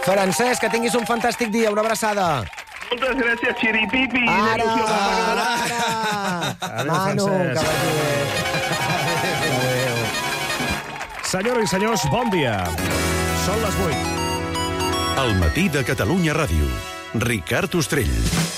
Francesc, que tinguis un fantàstic dia. Una abraçada. Moltes gràcies, Xiripipi. Ara. Manu, que vagi bé. Adéu. Senyores i senyors, bon dia. Són les 8. El matí de Catalunya Ràdio. Ricard Ostrell.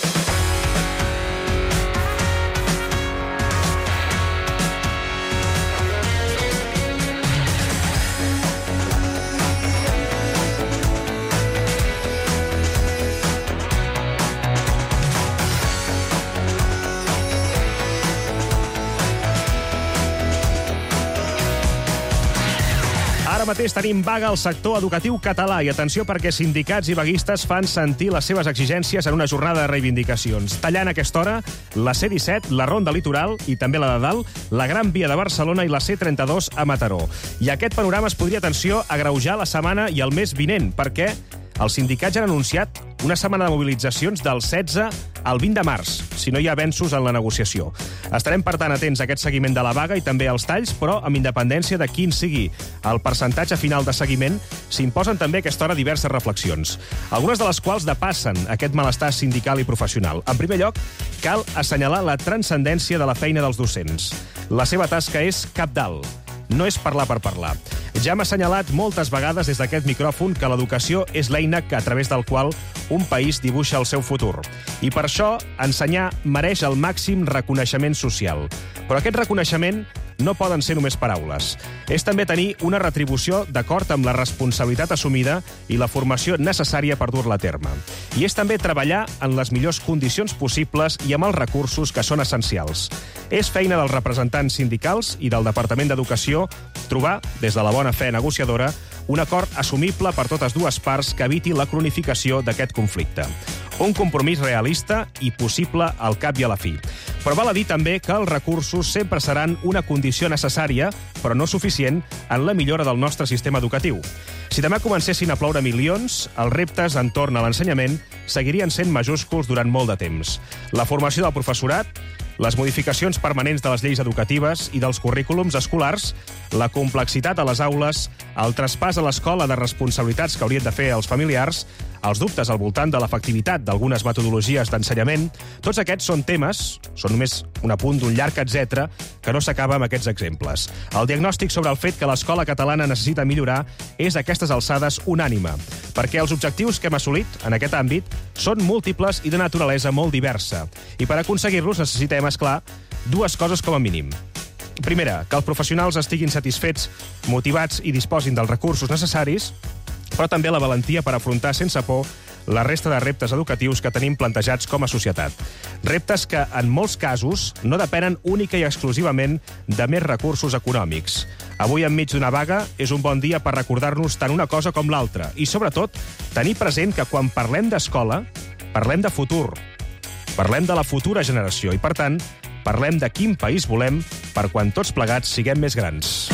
Ara mateix tenim vaga al sector educatiu català i atenció perquè sindicats i vaguistes fan sentir les seves exigències en una jornada de reivindicacions. Tallant a aquesta hora la C-17, la Ronda Litoral i també la de Dalt, la Gran Via de Barcelona i la C-32 a Mataró. I aquest panorama es podria, atenció, agreujar la setmana i el mes vinent, perquè els sindicats han anunciat una setmana de mobilitzacions del 16 al 20 de març, si no hi ha avenços en la negociació. Estarem, per tant, atents a aquest seguiment de la vaga i també als talls, però amb independència de quin sigui el percentatge final de seguiment, s'imposen també a aquesta hora diverses reflexions, algunes de les quals depassen aquest malestar sindical i professional. En primer lloc, cal assenyalar la transcendència de la feina dels docents. La seva tasca és cabdal. No és parlar per parlar. Ja hem assenyalat moltes vegades des d'aquest micròfon que l'educació és l'eina a través del qual un país dibuixa el seu futur. I per això, ensenyar mereix el màxim reconeixement social. Però aquest reconeixement no poden ser només paraules. És també tenir una retribució d'acord amb la responsabilitat assumida i la formació necessària per dur-la a terme. I és també treballar en les millors condicions possibles i amb els recursos que són essencials. És feina dels representants sindicals i del Departament d'Educació trobar, des de la bona fe negociadora, un acord assumible per totes dues parts que eviti la cronificació d'aquest conflicte. Un compromís realista i possible al cap i a la fi. Però val a dir també que els recursos sempre seran una condició necessària, però no suficient, en la millora del nostre sistema educatiu. Si demà comencessin a ploure milions, els reptes entorn a l'ensenyament seguirien sent majúsculs durant molt de temps. La formació del professorat, les modificacions permanents de les lleis educatives i dels currículums escolars, la complexitat a les aules, el traspàs a l'escola de responsabilitats que haurien de fer els familiars, els dubtes al voltant de l'efectivitat d'algunes metodologies d'ensenyament, tots aquests són temes, són només un apunt d'un llarg etcètera, que no s'acaba amb aquests exemples. El diagnòstic sobre el fet que l'escola catalana necessita millorar és a aquestes alçades unànime, perquè els objectius que hem assolit en aquest àmbit són múltiples i de naturalesa molt diversa. I per aconseguir-los necessitem, esclar, dues coses com a mínim. Primera, que els professionals estiguin satisfets, motivats i disposin dels recursos necessaris, però també la valentia per afrontar sense por la resta de reptes educatius que tenim plantejats com a societat. Reptes que, en molts casos, no depenen única i exclusivament de més recursos econòmics. Avui, enmig d'una vaga, és un bon dia per recordar-nos tant una cosa com l'altra i, sobretot, tenir present que quan parlem d'escola, parlem de futur. Parlem de la futura generació i, per tant, parlem de quin país volem per quan tots plegats siguem més grans.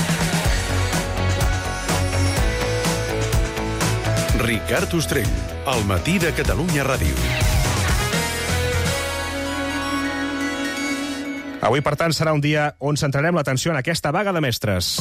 Ricard Ostrell, al matí de Catalunya Ràdio. Avui, per tant, serà un dia on centrarem l'atenció en aquesta vaga de mestres.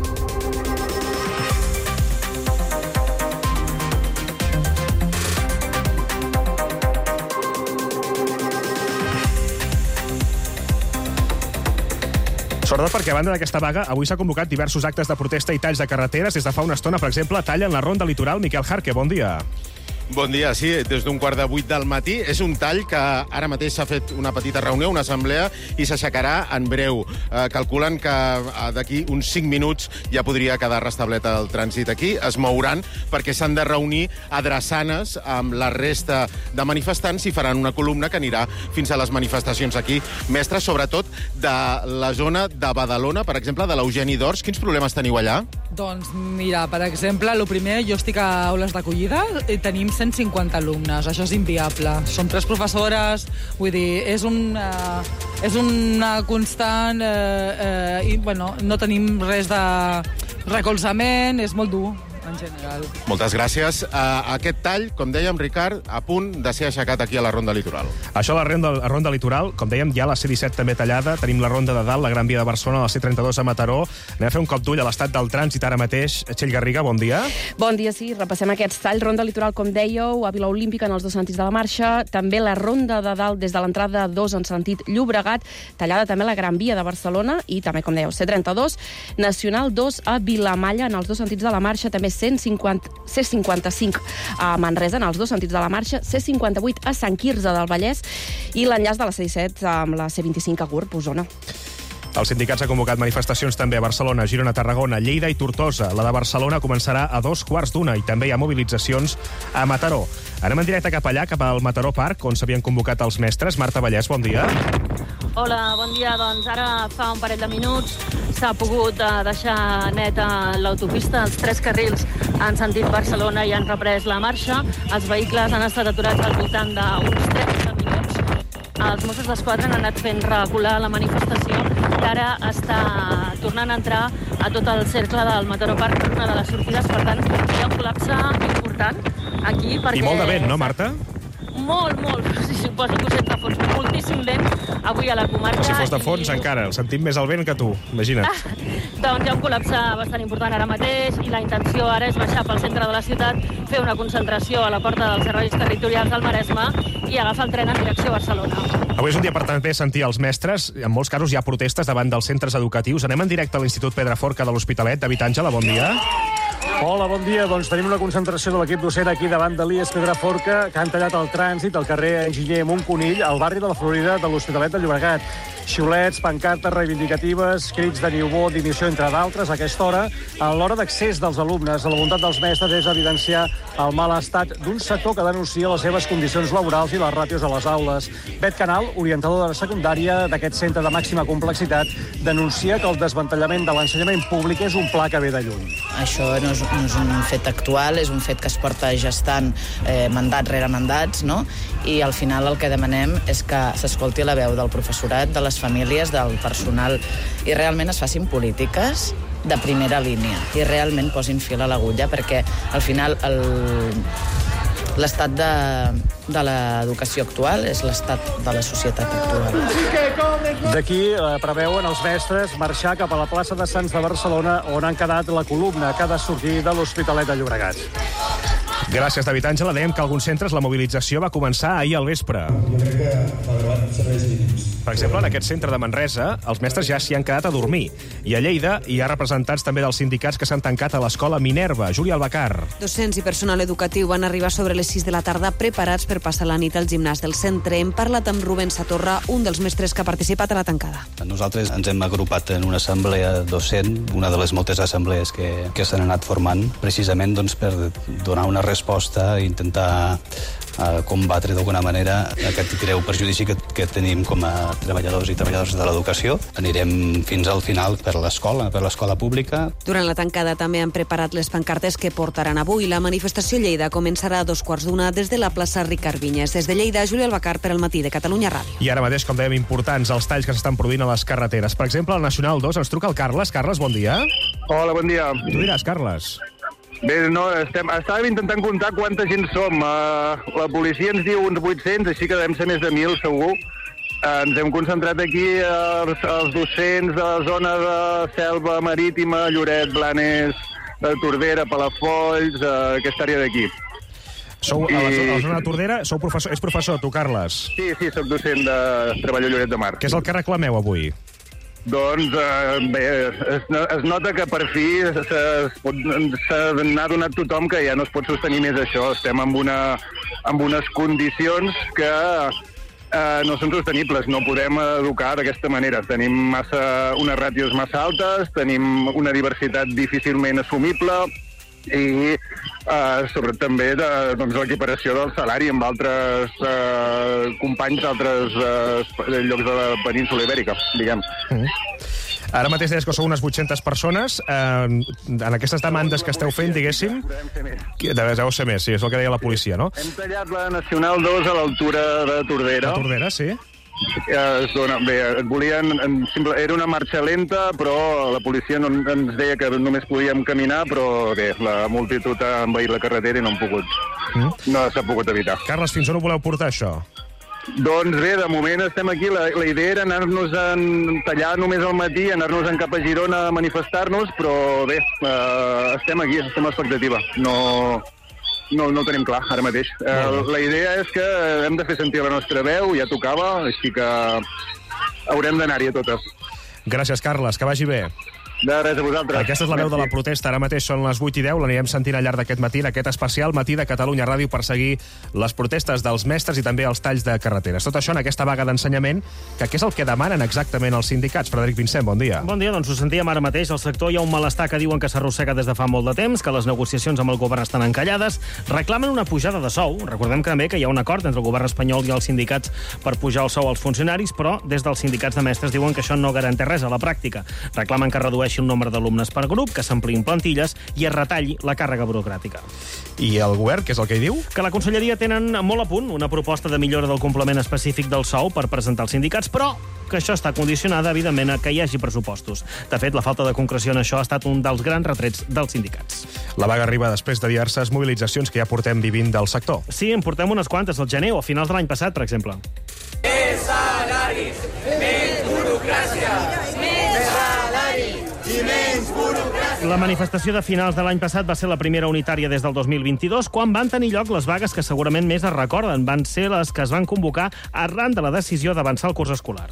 Sobretot perquè, a banda d'aquesta vaga, avui s'ha convocat diversos actes de protesta i talls de carreteres. Des de fa una estona, per exemple, tallen la Ronda Litoral. Miquel Jarque, bon dia. Bon dia, sí, des d'un 7:15 del matí. És un tall que ara mateix s'ha fet una petita reunió, una assemblea, i s'aixecarà en breu. Calculen que d'aquí uns 5 minuts ja podria quedar restablet el trànsit aquí. Es mouran perquè s'han de reunir a drassanes amb la resta de manifestants i faran una columna que anirà fins a les manifestacions aquí. Mestres, sobretot de la zona de Badalona, per exemple, de l'Eugeni d'Ors. Quins problemes teniu allà? Doncs mira, per exemple, el primer, jo estic a aules d'acollida i tenim 150 alumnes. Això és inviable. Som 3 professores, vull dir, és una constant i, bueno, no tenim res de recolzament, és molt dur. en general. Moltes gràcies. Aquest tall, com dèiem, Ricard, a punt de ser aixecat aquí a la Ronda Litoral. Això, la ronda litoral, com dèiem, hi ha la C-17 també tallada, tenim la Ronda de Dalt, la Gran Via de Barcelona, la C-32 a Mataró. Anem a fer un cop d'ull a l'estat del trànsit ara mateix. Txell Garriga, bon dia. Bon dia, sí. Repassem aquests talls. Ronda litoral, com dèieu, a Vila Olímpica en els dos sentits de la marxa. També la Ronda de Dalt des de l'entrada 2 en sentit Llobregat. Tallada també la Gran Via de Barcelona i també, com dèieu, C-32. Nacional 2 a Vilamalla en els dos sentits de la marxa. També C-55 a Manresa en els dos sentits de la marxa. C-58 a Sant Quirze del Vallès i l'enllaç de la C-17 amb la C-25 a Gurb, Osona. Els sindicats ha convocat manifestacions també a Barcelona, Girona, Tarragona, Lleida i Tortosa. La de Barcelona començarà a 2:15 i també hi ha mobilitzacions a Mataró. Anem en directe cap allà, cap al Mataró Park, on s'havien convocat els mestres. Marta Vallès, bon dia. Hola, bon dia. Doncs ara fa un parell de minuts s'ha pogut deixar neta l'autopista. Els 3 carrils en sentit Barcelona i han reprès la marxa. Els vehicles han estat aturats al voltant d'uns 30 minuts. Els Mossos d'Esquadra han anat fent recular la manifestació que ara està tornant a entrar a tot el cercle del Mataró Park per una de les sortides. Per tant, hi ha un col·lapse important aquí. I molt de vent, no, Marta? Molt. Sí, suposo que ho sent de fons. Moltíssim vent avui a la comarca. Si fos de fons, encara. El sentim més el vent que tu. Imagina't. Doncs hi ha un col·lapse bastant important ara mateix i la intenció ara és baixar pel centre de la ciutat, fer una concentració a la porta dels serveis territorials del Maresme i agafar el tren en direcció a Barcelona. Avui és un dia per també sentir els mestres. En molts casos hi ha protestes davant dels centres educatius. Anem en directe a l'Institut Pedraforca de l'Hospitalet. David Àngela, bon dia. Hola, bon dia. Doncs tenim una concentració de l'equip docent aquí davant de l'IES Pedraforca, que han tallat el trànsit al carrer Enginyer Montconill, al barri de la Florida de l'Hospitalet de Llobregat. Xiulets, pancartes reivindicatives, crits de niu-bo, dimissió, entre d'altres, a aquesta hora, a l'hora d'accés dels alumnes. La voluntat dels mestres és evidenciar el mal estat d'un sector que denuncia les seves condicions laborals i les ràtios a les aules. Bet Canal, orientador de la secundària d'aquest centre de màxima complexitat, denuncia que el desmantellament de l'ensenyament públic és un pla que ve de lluny. Això no és un fet actual, és un fet que es porta gestant mandat rere mandats, no? I al final el que demanem és que s'escolti la veu del professorat, de les famílies, del personal, i realment es facin polítiques de primera línia i realment posin fil a l'agulla, perquè al final l'estat de l'educació actual és l'estat de la societat actual. D'aquí preveuen els mestres marxar cap a la plaça de Sants de Barcelona, on han quedat la columna que ha de sortir de l'Hospitalet de Llobregat. Gràcies, David Àngela. Dèiem que a alguns centres la mobilització va començar ahir al vespre. Jo crec que malgrat serveis mínims. Per exemple, en aquest centre de Manresa, els mestres ja s'hi han quedat a dormir. I a Lleida hi ha representants també dels sindicats que s'han tancat a l'escola Minerva. Júlia Albacar. Docents i personal educatiu van arribar sobre les 6 de la tarda preparats per passar la nit al gimnàs del centre. Hem parlat amb Rubén Satorra, un dels mestres que ha participat a la tancada. Nosaltres ens hem agrupat en una assemblea docent, una de les moltes assemblees que s'han anat formant, precisament doncs, per donar una resposta i intentar combatre d'alguna manera aquest greu perjudici que tenim com a treballadors i treballadores de l'educació. Anirem fins al final per l'escola pública. Durant la tancada també han preparat les pancartes que portaran avui. La manifestació Lleida començarà a 2:15 des de la plaça Ricard Vinyes. Des de Lleida, Júlia Albacar per al Matí de Catalunya Ràdio. I ara mateix, com dèiem, importants els talls que s'estan produint a les carreteres. Per exemple, al Nacional 2 ens truca el Carles. Carles, bon dia. Hola, bon dia. Tu diràs, Carles. Bé, no, estàvem intentant comptar quanta gent som. La policia ens diu uns 800, així que devem ser més de 1.000, segur. Ens hem concentrat aquí els docents de la zona de Selva Marítima, Lloret, Blanes, Tordera, Palafolls, aquesta àrea d'aquí. Sou a la zona de Tordera, és professor, tu, Carles? Sí, soc docent de Treballo a Lloret de Mar. Què és el que reclameu avui? Doncs, bé, es nota que per fi s'ha donat tothom que ja no es pot sostenir més això. Estem amb unes condicions que no són sostenibles. No podem educar d'aquesta manera. Tenim unes ràtios massa altes, tenim una diversitat difícilment assumible i sobretot també l'equiparació del salari amb altres companys d'altres llocs de la península Ibèrica, diguem. Ara mateix deies que sou unes 800 persones. En aquestes demandes que esteu fent, diguéssim... Deu ser més, sí, és el que deia la policia, no? Hem tallat la Nacional 2 a l'altura de Tordera. De Tordera, sí. es dona... Bé, era una marxa lenta, però la policia ens deia que només podíem caminar, però bé, la multitud ha envaït la carretera i no s'ha pogut evitar. Carles, fins on ho voleu portar, això? Doncs bé, de moment estem aquí. La idea era anar-nos a tallar només al matí, anar-nos cap a Girona a manifestar-nos, però bé, estem aquí, estem a expectativa. No ho tenim clar, ara mateix. La idea és que hem de fer sentir la nostra veu, ja tocava, així que haurem d'anar-hi a totes. Gràcies, Carles, que vagi bé. De res, a vosaltres. Aquesta és la veu de la protesta. Ara mateix són les 8:10, l'anirem sentint al llarg d'aquest matí, en aquest especial Matí de Catalunya Ràdio, per seguir les protestes dels mestres i també els talls de carreteres. Tot això en aquesta vaga d'ensenyament, que què és el que demanen exactament els sindicats? Frederic Vincent, bon dia. Bon dia, doncs ho sentíem ara mateix. Al sector hi ha un malestar que diuen que s'arrossega des de fa molt de temps, que les negociacions amb el govern estan encallades, reclamen una pujada de sou. Recordem que també que hi ha un acord entre el govern espanyol i els sindicats per pujar el sou als funcionaris, però des dels sindicats de mestres diuen que això no garanteix res a la pràctica. Reclamen que redueixi el nombre d'alumnes per grup, que s'ampliïn plantilles i es retalli la càrrega burocràtica. I el govern, què és el que hi diu? Que la conselleria tenen molt a punt una proposta de millora del complement específic del sou per presentar als sindicats, però que això està condicionada, evidentment, a que hi hagi pressupostos. De fet, la falta de concreció en això ha estat un dels grans retrets dels sindicats. La vaga arriba després de diverses mobilitzacions que ja portem vivint del sector. Sí, en portem unes quantes, al gener o a finals de l'any passat, per exemple. Més salaris, més burocràcia, més salaris i menys burocràcia. La manifestació de finals de l'any passat va ser la primera unitària des del 2022, quan van tenir lloc les vagues que segurament més es recorden. Van ser les que es van convocar arran de la decisió d'avançar el curs escolar.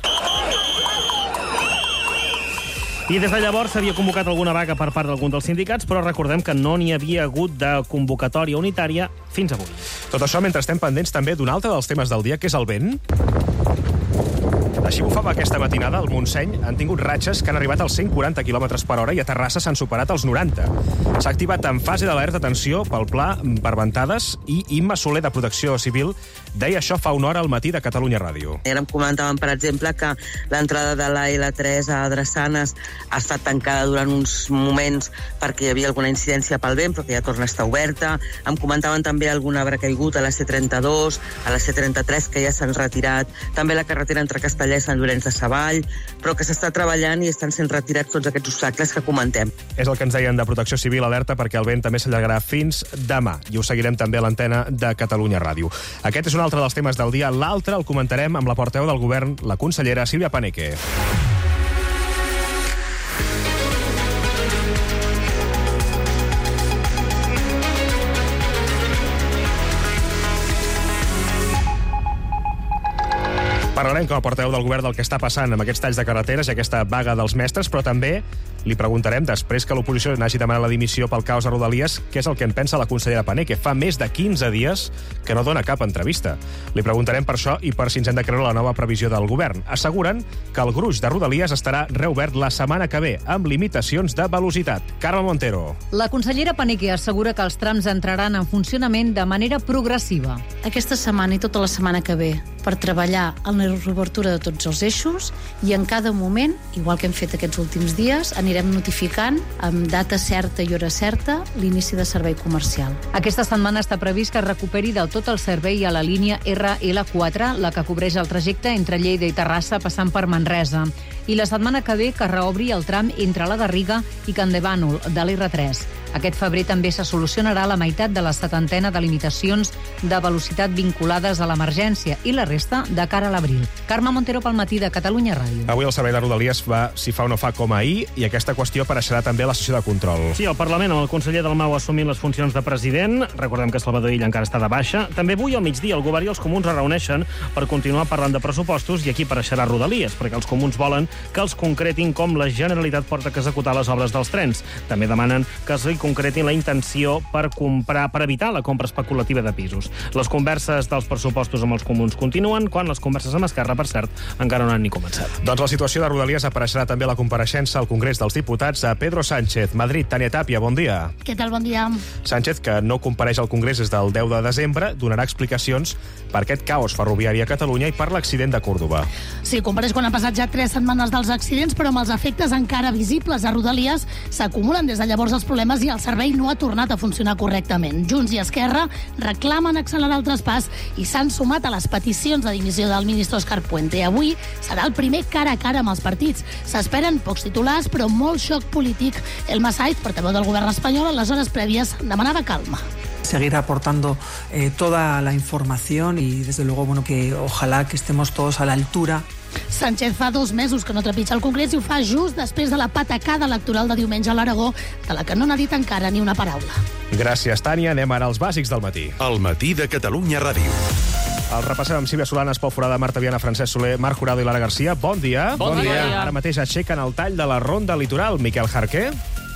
I des de llavors s'havia convocat alguna vaga per part d'algun dels sindicats, però recordem que no n'hi havia hagut de convocatòria unitària fins avui. Tot això mentre estem pendents també d'un altre dels temes del dia, que és el vent. Així bufava aquesta matinada al Montseny. Han tingut ratxes que han arribat als 140 km per hora i a Terrassa s'han superat els 90. S'ha activat en fase d'alerta d'atenció pel pla per ventades i Imma Soler, de Protecció Civil, deia això fa una hora al Matí de Catalunya Ràdio. Ara em comentaven, per exemple, que l'entrada de la L3 a Drassanes ha estat tancada durant uns moments perquè hi havia alguna incidència pel vent, però que ja torna a estar oberta. Em comentaven també algun arbre caigut a la C32, a la C33, que ja s'han retirat. També la carretera entre Castellà i Sant Llorenç de Savall, però que s'està treballant i estan sent retirats tots aquests obstacles que comentem. És el que ens deien de Protecció Civil, alerta perquè el vent també s'allargarà fins demà. I ho seguirem també a l'antena de Catalunya Ràdio. Aquest és un altre dels temes del dia. L'altre el comentarem amb la portaveu del govern, la consellera Sílvia Paneque. Parlarem com a portaveu del govern del que està passant amb aquests talls de carreteres i aquesta vaga dels mestres, però també li preguntarem, després que l'oposició n'hagi demanat la dimissió pel caos a Rodalies, què és el que en pensa la consellera Paneque. Fa més de 15 dies que no dona cap entrevista. Li preguntarem per això i per si ens hem de creure la nova previsió del govern. Asseguren que el gruix de Rodalies estarà reobert la setmana que ve, amb limitacions de velocitat. Carme Montero. La consellera Paneque assegura que els trams entraran en funcionament de manera progressiva. Aquesta setmana i tota la setmana que ve, per treballar en la reobertura de tots els eixos i en cada moment, igual que hem fet aquests últims dies, anirem notificant amb data certa i hora certa l'inici de servei comercial. Aquesta setmana està previst que es recuperi del tot el servei a la línia RL4, la que cobreix el trajecte entre Lleida i Terrassa passant per Manresa. I la setmana que ve que reobri el tram entre la Garriga i Campdevànol de l'R3. Aquest febrer també se solucionarà la meitat de la 70ena de limitacions de velocitat vinculades a l'emergència i la resta de cara a l'abril. Carme Montero pel Matí de Catalunya Ràdio. Avui el servei de Rodalies va, si fa o no fa, com ahir, i aquesta qüestió apareixerà també a la sessió de control. Sí, al Parlament, amb el conseller Dalmau assumint les funcions de president. Recordem que Salvador Illa encara està de baixa. També avui al migdia el govern i els comuns es reuneixen per continuar parlant de pressupostos i aquí apareixerà Rodalies, perquè els comuns volen que els concretin com la Generalitat porta a executar les obres dels trens. També demanen que es concretin la intenció per evitar la compra especulativa de pisos. Les converses dels pressupostos amb els comuns continuen, quan les converses amb Esquerra, per cert, encara no han ni començat. Doncs la situació de Rodalies apareixerà també a la compareixença al Congrés dels Diputats a Pedro Sánchez. Madrid, Tània Tàpia, bon dia. Què tal, bon dia. Sánchez, que no compareix al Congrés des del 10 de desembre, donarà explicacions per aquest caos ferroviari a Catalunya i per l'accident de Còrdova. Sí, compareix quan han passat ja 3 setmanes dels accidents, però amb els efectes encara visibles a Rodalies s'acumulen des de llavors els problemes i el servei no ha tornat a funcionar correctament. Junts i Esquerra reclamen accelerar el traspàs i s'han sumat a les peticions de dimissió del ministre Òscar Puente. Avui serà el primer cara a cara amb els partits. S'esperen pocs titulars, però molt xoc polític. Elma Saiz, portaveu del govern espanyol, en les hores prèvies demanava calma. Seguir aportando toda la información y desde luego que ojalá que estemos todos a la altura. Sánchez fa 2 mesos que no trepitja el Congrés i ho fa just després de la patacada electoral de diumenge a l'Aragó, de la que no n'ha dit encara ni una paraula. Gràcies, Tània. Anem ara als bàsics del matí. El matí de Catalunya Ràdio. El repassem amb Sílvia Solanes, Pol Forada, Marta Viana, Francesc Soler, Marc Jurado i Lara Garcia. Bon dia. Bon dia. Ara mateix aixequen el tall de la ronda litoral. Miquel Jarqué?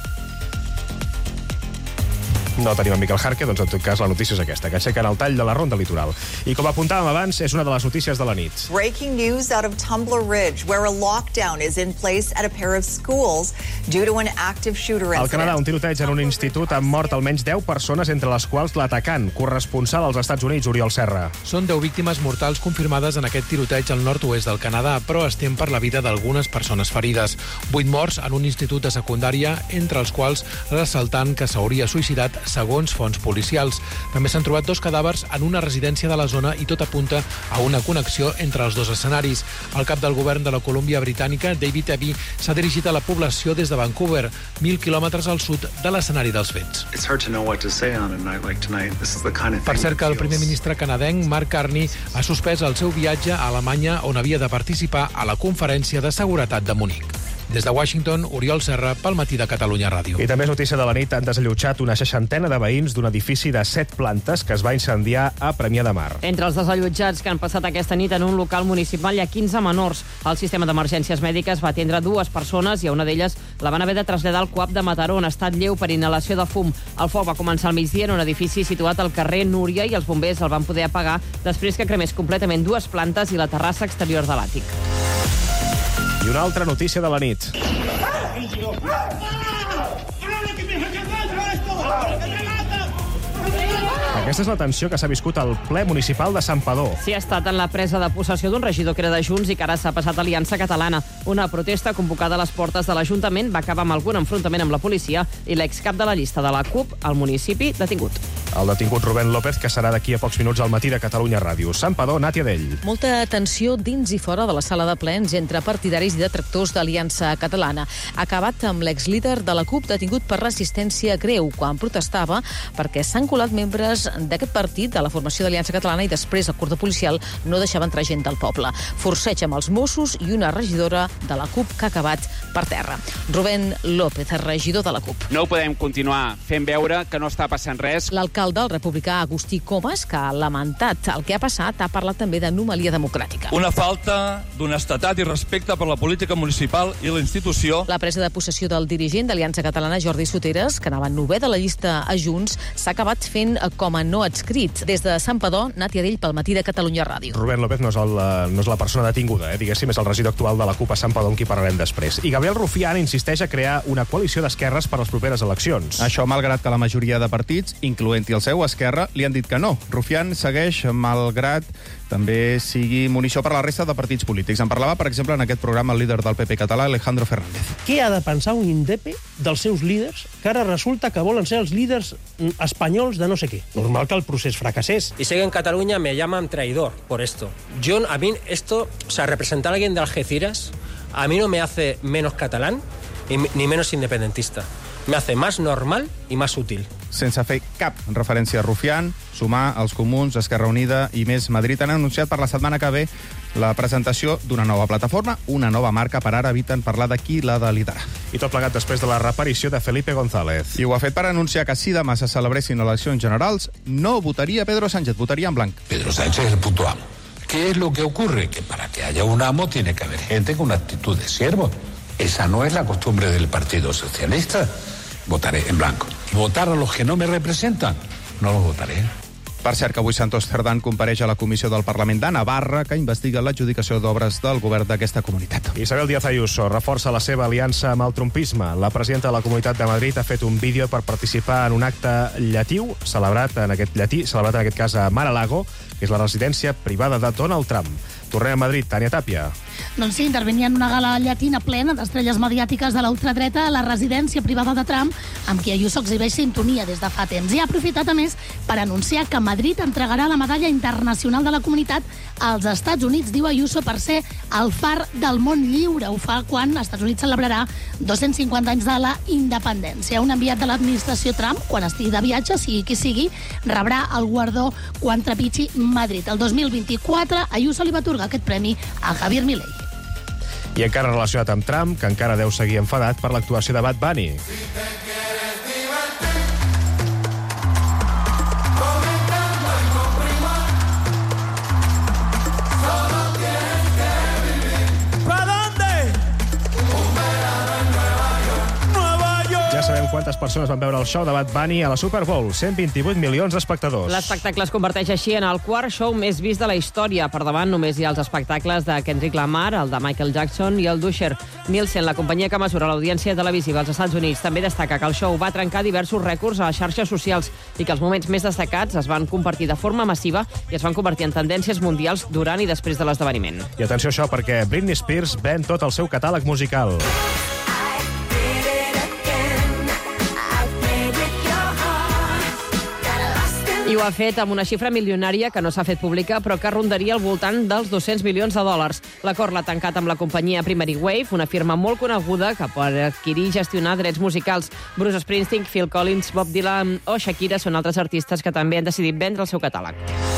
No tenim en Miquel Jarque, doncs en tot cas la notícia és aquesta, que aixequen el tall de la ronda litoral. I com apuntàvem abans, és una de les notícies de la nit. Breaking news out of Tumbler Ridge, where a lockdown is in place at a pair of schools due to an active shooter incident. Al Canadà, un tiroteig en un institut han mort almenys 10 persones, entre les quals l'atacant, corresponsal als Estats Units, Oriol Serra. Són 10 víctimes mortals confirmades en aquest tiroteig al nord-oest del Canadà, però es tem per la vida d'algunes persones ferides. 8 morts en un institut de secundària, entre els quals l'assaltant que s'hauria suïcidat segons fonts policials. També s'han trobat 2 cadàvers en una residència de la zona i tot apunta a una connexió entre els 2 escenaris. El cap del govern de la Colúmbia Britànica, David Eby, s'ha dirigit a la població des de Vancouver, 1.000 quilòmetres al sud de l'escenari dels fets. Per cert que el primer ministre canadenc, Mark Carney, ha suspès el seu viatge a Alemanya, on havia de participar a la conferència de seguretat de Munic. Des de Washington, Oriol Serra, pel matí de Catalunya Ràdio. I també és notícia de la nit, han desallotjat una 60ena de veïns d'un edifici de 7 plantes que es va incendiar a Premià de Mar. Entre els desallotjats que han passat aquesta nit en un local municipal hi ha 15 menors. El sistema d'emergències mèdiques va atendre 2 persones i a una d'elles la van haver de traslladar al CUAP de Mataró, en estat lleu per inhalació de fum. El foc va començar al migdia en un edifici situat al carrer Núria i els bombers el van poder apagar després que cremés completament 2 plantes i la terrassa exterior de l'àtic. I una altra notícia de la nit. Aquesta és la tensió que s'ha viscut al ple municipal de Santpedor. Sí, ha estat en la presa de possessió d'un regidor que era de Junts i que ara s'ha passat a Aliança Catalana. Una protesta convocada a les portes de l'Ajuntament va acabar amb algun enfrontament amb la policia i l'excap de la llista de la CUP al municipi detingut. El detingut Rubén López, que serà d'aquí a pocs minuts al matí de Catalunya Ràdio. Santpedor, Nàtia Dell. Molta tensió dins i fora de la sala de plens entre partidaris i detractors d'Aliança Catalana. Ha acabat amb l'exlíder de la CUP detingut per resistència greu quan protestava perquè s'han colat membres d'aquest partit, de la formació d'Aliança Catalana, i després el cordó policial no deixava entrar gent del poble. Forceig amb els Mossos i una regidora de la CUP que ha acabat per terra. Rubén López, regidor de la CUP. No podem continuar fent veure que no està passant res. L'alcalde, el republicà Agustí Comas, que ha lamentat el que ha passat, ha parlat també d'anomalia democràtica. Una falta d'honestedat i respecte per la política municipal i la institució. La presa de possessió del dirigent d'Aliança Catalana, Jordi Soteres, que anava 9è de la llista a Junts, s'ha acabat fent com a no adscrit. Des de Santpedor, Nàtia Dell pel matí de Catalunya Ràdio. Rubén López no és la persona detinguda, diguéssim, és el regidor actual de la CUP a Santpedor, amb qui parlarem després. I Gabriel Rufián insisteix a crear una coalició d'esquerres per a les properes eleccions. Això malgrat que la majoria de partits, incloent-hi el seu, Esquerra, li han dit que no. Rufián segueix malgrat també sigui munició per a la resta de partits polítics. En parlava, per exemple, en aquest programa el líder del PP català, Alejandro Fernández. Què ha de pensar un indepe dels seus líders, que ara resulta que volen ser els líders espanyols de no sé què? Normal que el procés fracassés. Y sé que en Cataluña me llaman traidor por esto. A mí esto, representar a alguien de Algeciras, a mí no me hace menos catalán ni menos independentista. Me hace más normal y más útil. Sense fer cap referència a Rufián, Sumar, els Comuns, Esquerra Unida i Més Madrid han anunciat per la setmana que ve la presentació d'una nova plataforma, una nova marca. Per ara eviten parlar de qui l'ha de liderar. I tot plegat després de la reaparició de Felipe González. I ho ha fet per anunciar que si demà se celebressin eleccions generals, no votaria Pedro Sánchez, votaria en blanc. Pedro Sánchez es el puto amo. ¿Qué es lo que ocurre? Que para que haya un amo tiene que haber gente con actitud de siervo. Esa no es la costumbre del Partido Socialista. Votaré en blanco. Votar a los que no me representan, no los votaré. Per cert, que avui Santos Cerdán compareix a la Comissió del Parlament de Navarra, que investiga l'adjudicació d'obres del govern d'aquesta comunitat. Isabel Díaz Ayuso reforça la seva aliança amb el trumpisme. La presidenta de la Comunitat de Madrid ha fet un vídeo per participar en un acte llatiu celebrat en aquest cas a Mar-a-Lago, que és la residència privada de Donald Trump. Tornem a Madrid, Tània Tàpia. Doncs sí, intervenia en una gala llatina plena d'estrelles mediàtiques de la ultradreta a la residència privada de Trump, amb qui Ayuso exhibeix sintonia des de fa temps. I ha aprofitat, a més, per anunciar que Madrid entregarà la medalla internacional de la comunitat als Estats Units, diu Ayuso, per ser el far del món lliure. Ho fa quan els Estats Units celebrarà 250 anys de la independència. Un enviat de l'administració Trump, quan estigui de viatge, sigui qui sigui, rebrà el guardó quan trepitgi Madrid. El 2024, Ayuso li va atorgar aquest premi a Javier Milei. I encara relacionat amb Trump, que encara deu seguir enfadat per l'actuació de Bad Bunny. Ja sabem quantes persones van veure el show de Bad Bunny a la Super Bowl. 128 milions d'espectadors. L'espectacle es converteix així en el quart show més vist de la història. Per davant només hi ha els espectacles de Kendrick Lamar, el de Michael Jackson i el d'Usher. Nielsen, la companyia que mesura l'audiència televisiva als Estats Units, també destaca que el show va trencar diversos rècords a les xarxes socials i que els moments més destacats es van compartir de forma massiva i es van convertir en tendències mundials durant i després de l'esdeveniment. I atenció a això, perquè Britney Spears ven tot el seu catàleg musical. I ho ha fet amb una xifra milionària que no s'ha fet pública, però que rondaria al voltant dels 200 milions de dòlars. L'acord l'ha tancat amb la companyia Primary Wave, una firma molt coneguda que pot adquirir i gestionar drets musicals. Bruce Springsteen, Phil Collins, Bob Dylan o Shakira són altres artistes que també han decidit vendre el seu catàleg.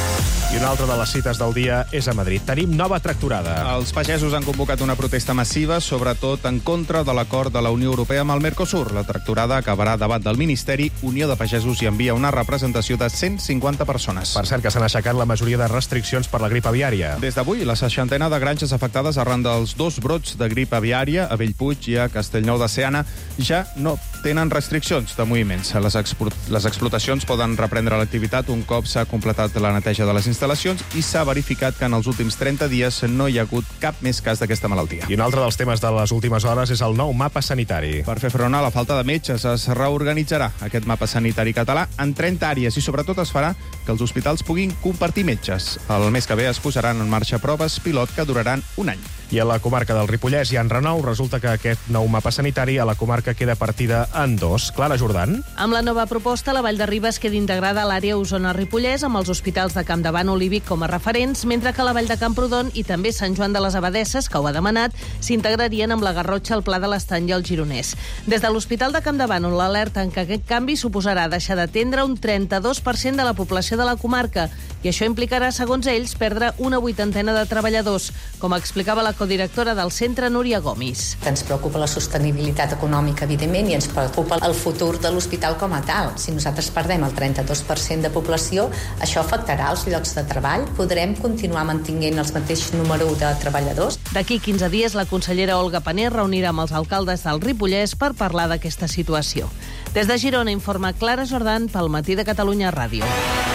I una altra de les cites del dia és a Madrid. Tenim nova tractorada. Els pagesos han convocat una protesta massiva, sobretot en contra de l'acord de la Unió Europea amb el Mercosur. La tractorada acabarà davant del Ministeri. Unió de Pagesos hi envia una representació de 150 persones. Per cert, que s'han aixecat la majoria de restriccions per la grip aviària. Des d'avui, la 60ena de granges afectades arran dels 2 brots de grip aviària a Bellpuig i a Castellnou de Seana ja no tenen restriccions de moviments. Les explotacions poden reprendre l'activitat un cop s'ha completat la neteja de les instal·lacions i s'ha verificat que en els últims 30 dies no hi ha hagut cap més cas d'aquesta malaltia. I un altre dels temes de les últimes hores és el nou mapa sanitari. Per fer front a la falta de metges es reorganitzarà aquest mapa sanitari català en 30 àrees i sobretot es farà que els hospitals puguin compartir metges. El mes que ve es posaran en marxa proves pilot que duraran un any. I a la comarca del Ripollès i en renou resulta que aquest nou mapa sanitari a la comarca queda partida en 2. Clara Jordan. Amb la nova proposta, la Vall de Ribes queda integrada a l'àrea Osona-Ripollès amb els hospitals de Campdevànol i Vic com a referents, mentre que la Vall de Camprodon i també Sant Joan de les Abadesses, que ho ha demanat, s'integrarien amb la Garrotxa, el Pla de l'Estany i el Gironès. Des de l'Hospital de Campdevànol l'alerten que aquest canvi suposarà deixar d'atendre un 32% de la població de la comarca i això implicarà, segons ells, perdre una 80ena de treballadors, com explicava la codirectora del centre, Núria Gomis. Ens preocupa la sostenibilitat econòmica, evidentment, i ens preocupa el futur de l'hospital com a tal. Si nosaltres perdem el 32% de població, això afectarà els llocs de treball. Podrem continuar mantenint el mateix número de treballadors. D'aquí 15 dies, la consellera Olga Pané reunirà amb els alcaldes del Ripollès per parlar d'aquesta situació. Des de Girona informa Clara Jordan pel Matí de Catalunya Ràdio.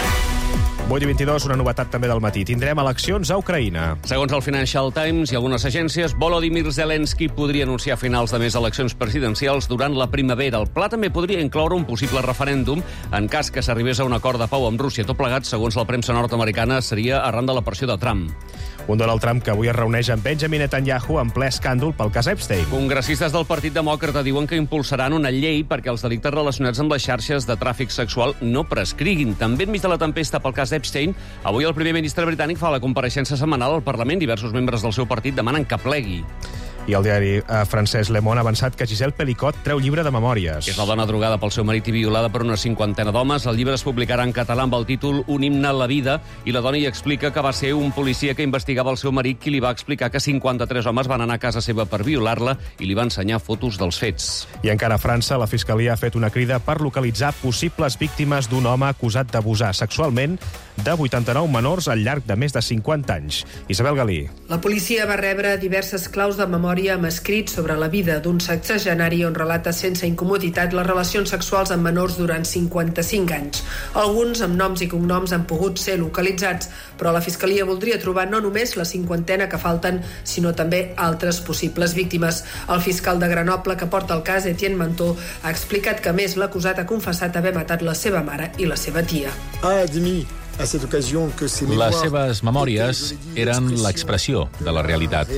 8:22, una novetat també del matí. Tindrem eleccions a Ucraïna. Segons el Financial Times i algunes agències, Volodymyr Zelensky podria anunciar a finals de mes eleccions presidencials durant la primavera. El pla també podria incloure un possible referèndum en cas que s'arribés a un acord de pau amb Rússia. Tot plegat, segons la premsa nord-americana, seria arran de la pressió de Trump. Un Donald Trump que avui es reuneix amb Benjamin Netanyahu en ple escàndol pel cas Epstein. Congressistes del Partit Demòcrata diuen que impulsaran una llei perquè els delictes relacionats amb les xarxes de tràfic sexual no prescriguin. També enmig de la tempesta pel cas Epstein, avui el primer ministre britànic fa la compareixença setmanal al Parlament. Diversos membres del seu partit demanen que plegui. I el diari francès Le Monde ha avançat que Gisèle Pelicot treu llibre de memòries. És la dona drogada pel seu marit i violada per una 50ena d'homes. El llibre es publicarà en català amb el títol Un himne a la vida i la dona hi explica que va ser un policia que investigava el seu marit qui li va explicar que 53 homes van anar a casa seva per violar-la i li va ensenyar fotos dels fets. I encara a França, la Fiscalia ha fet una crida per localitzar possibles víctimes d'un home acusat d'abusar sexualment de 89 menors al llarg de més de 50 anys. Isabel Galí. La policia va rebre diverses claus de memòria amb escrits sobre la vida d'un sexagenari on relata sense incomoditat les relacions sexuals amb menors durant 55 anys. Alguns amb noms i cognoms han pogut ser localitzats, però la Fiscalia voldria trobar no només la 50ena que falten, sinó també altres possibles víctimes. El fiscal de Grenoble que porta el cas, Etienne Mantó, ha explicat que a més l'acusat ha confessat haver matat la seva mare i la seva tia. Ha admis Les seves memòries eren l'expressió de la realitat.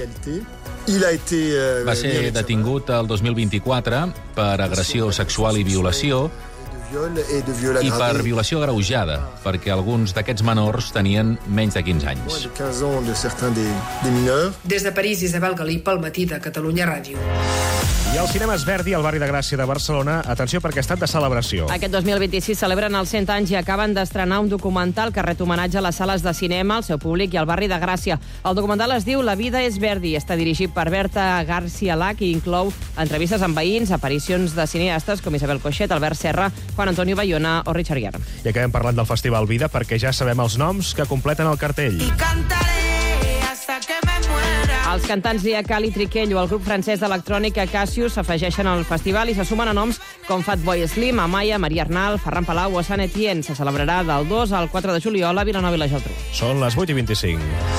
Va ser detingut el 2024 per agressió sexual i violació i per violació agreujada, perquè alguns d'aquests menors tenien menys de 15 anys. Des de París, Isabel Galí, pel Matí de Catalunya Ràdio. I al Cinemes Verdi, al barri de Gràcia de Barcelona, atenció perquè ha estat de celebració. Aquest 2026 celebren els 100 anys i acaben d'estrenar un documental que ret homenatge a les sales de cinema, al seu públic i al barri de Gràcia. El documental es diu La vida és Verdi, està dirigit per Berta García-Lac i inclou entrevistes amb veïns, aparicions de cineastes com Isabel Coixet, Albert Serra, Juan Antonio Bayona o Richard Gere. I acabem parlant del Festival Vida perquè ja sabem els noms que completen el cartell. Els cantants Lia Cali, Triquello, el grup francès d'electrònica Cassius s'afegeixen al festival i se sumen a noms com Fatboy Slim, Amaya, Maria Arnal, Ferran Palau o Sant Etienne. Se celebrarà del 2 al 4 de juliol a Vilanova i la Geltrú. Són les 8:25.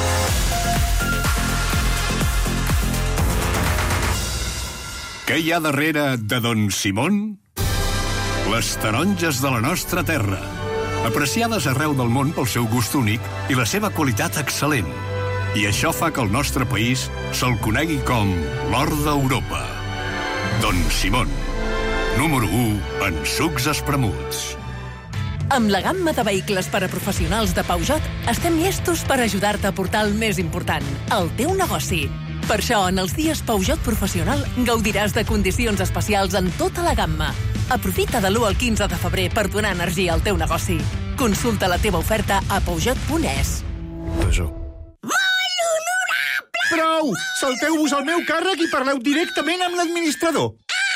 Què hi ha darrere de Don Simón? Les taronges de la nostra terra, apreciades arreu del món pel seu gust únic i la seva qualitat excel·lent. I això fa que el nostre país se'l conegui com l'or d'Europa. Don Simón, número 1 en sucs espremuts. Amb la gamma de vehicles per a professionals de Peugeot, estem llestos per ajudar-te a portar el més important, el teu negoci. Per això, en els dies Peugeot Professional, gaudiràs de condicions especials en tota la gamma. Aprofita de l'1 al 15 de febrer per donar energia al teu negoci. Consulta la teva oferta a peugeot.es. Peugeot. Prou! Salteu-vos al meu càrrec i parleu directament amb l'administrador.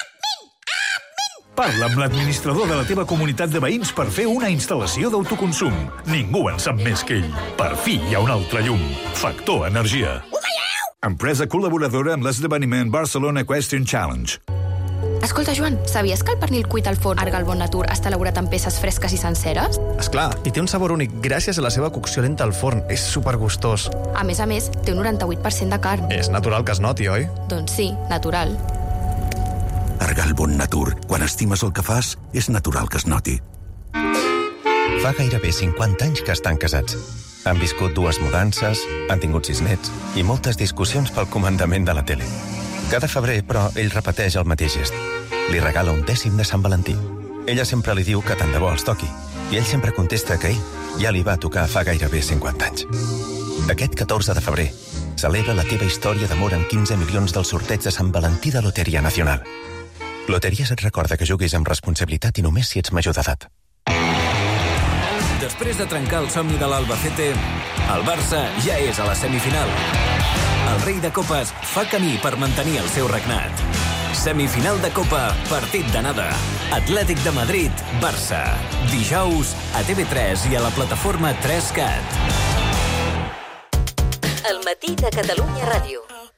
Parla amb l'administrador de la teva comunitat de veïns per fer una instal·lació d'autoconsum. Ningú en sap més que ell. Per fi hi ha un altre llum. Factor Energia. Empresa col·laboradora amb l'esdeveniment Barcelona Equestrian Challenge. Escolta, Joan, sabies que el pernil cuit al forn Arga al Bon Natur està elaborat amb peces fresques i senceres? Esclar, i té un sabor únic gràcies a la seva cocció lenta al forn. És supergustós. A més, té un 98% de carn. És natural que es noti, oi? Doncs sí, natural. Arga al Bon Natur. Quan estimes el que fas, és natural que es noti. Fa gairebé 50 anys que estan casats. Han viscut 2 mudances, han tingut 6 nets i moltes discussions pel comandament de la tele. Cada febrer, però, ell repeteix el mateix gest. Li regala un dècim de Sant Valentí. Ella sempre li diu que tant de bo els toqui, i ell sempre contesta que ell ja li va tocar fa gairebé 50 anys. Aquest 14 de febrer celebra la teva història d'amor amb 15 milions del sorteig de Sant Valentí de Loteria Nacional. Loteries et recorda que juguis amb responsabilitat i només si ets major d'edat. Després de trencar el somni de l'Albacete, el Barça ja és a la semifinal. El rei de Copes fa camí per mantenir el seu regnat. Semifinal de Copa, partit d'anada. Atlètic de Madrid, Barça. Dijous a TV3 i a la plataforma 3CAT. El Matí de Catalunya Ràdio.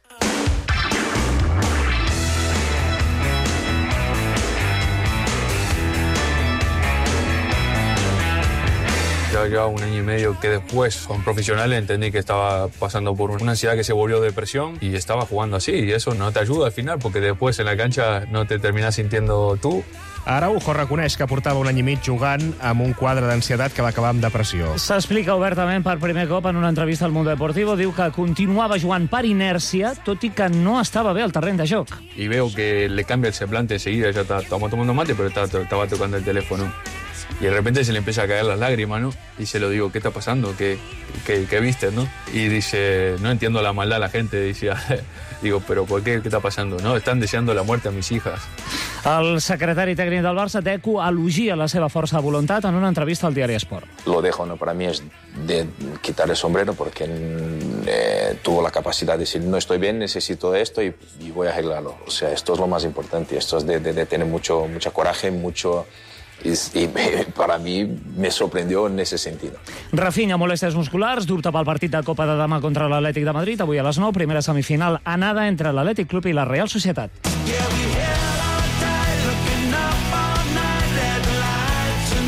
Ya un año y medio que después, con profesionales, entendí que estaba pasando por una ansiedad que se volvió depresión y estaba jugando así. Y eso no te ayuda al final, porque después en la cancha no te terminás sintiendo tú. Araujo reconeix que portava un any i mig jugant amb un quadre d'ansietat que va acabar amb depressió. S'explica obertament per primer cop en una entrevista al Mundo Deportivo. Diu que continuava jugant per inèrcia, tot i que no estava bé al terreny de joc. Y veo que le cambia el semblante enseguida. Ya estamos tomando mate, pero estaba tocando el teléfono. Y de repente se le empieza a caer las lágrimas, ¿no? Y se lo digo, ¿qué está pasando? ¿Qué viste, no? Y dice, no entiendo la maldad de la gente. Decía, digo, ¿pero por qué? ¿Qué está pasando? No, están deseando la muerte a mis hijas. El secretari tècnic del Barça, Deco, elogia la seva força de voluntat en una entrevista al diari Esport. Lo dejo, ¿no? Para mí es de quitar el sombrero porque tuvo la capacidad de decir, no estoy bien, necesito esto y voy a arreglarlo. O sea, esto es lo más importante. Esto es de tener mucha coraje, mucho... I per mi me sorprendió en ese sentido. Rafinha, molèsties musculars, dubta pel partit de Copa de demà contra l'Atlètic de Madrid, avui a les 9, primera semifinal anada entre l'Atlètic Club i la Real Societat. I la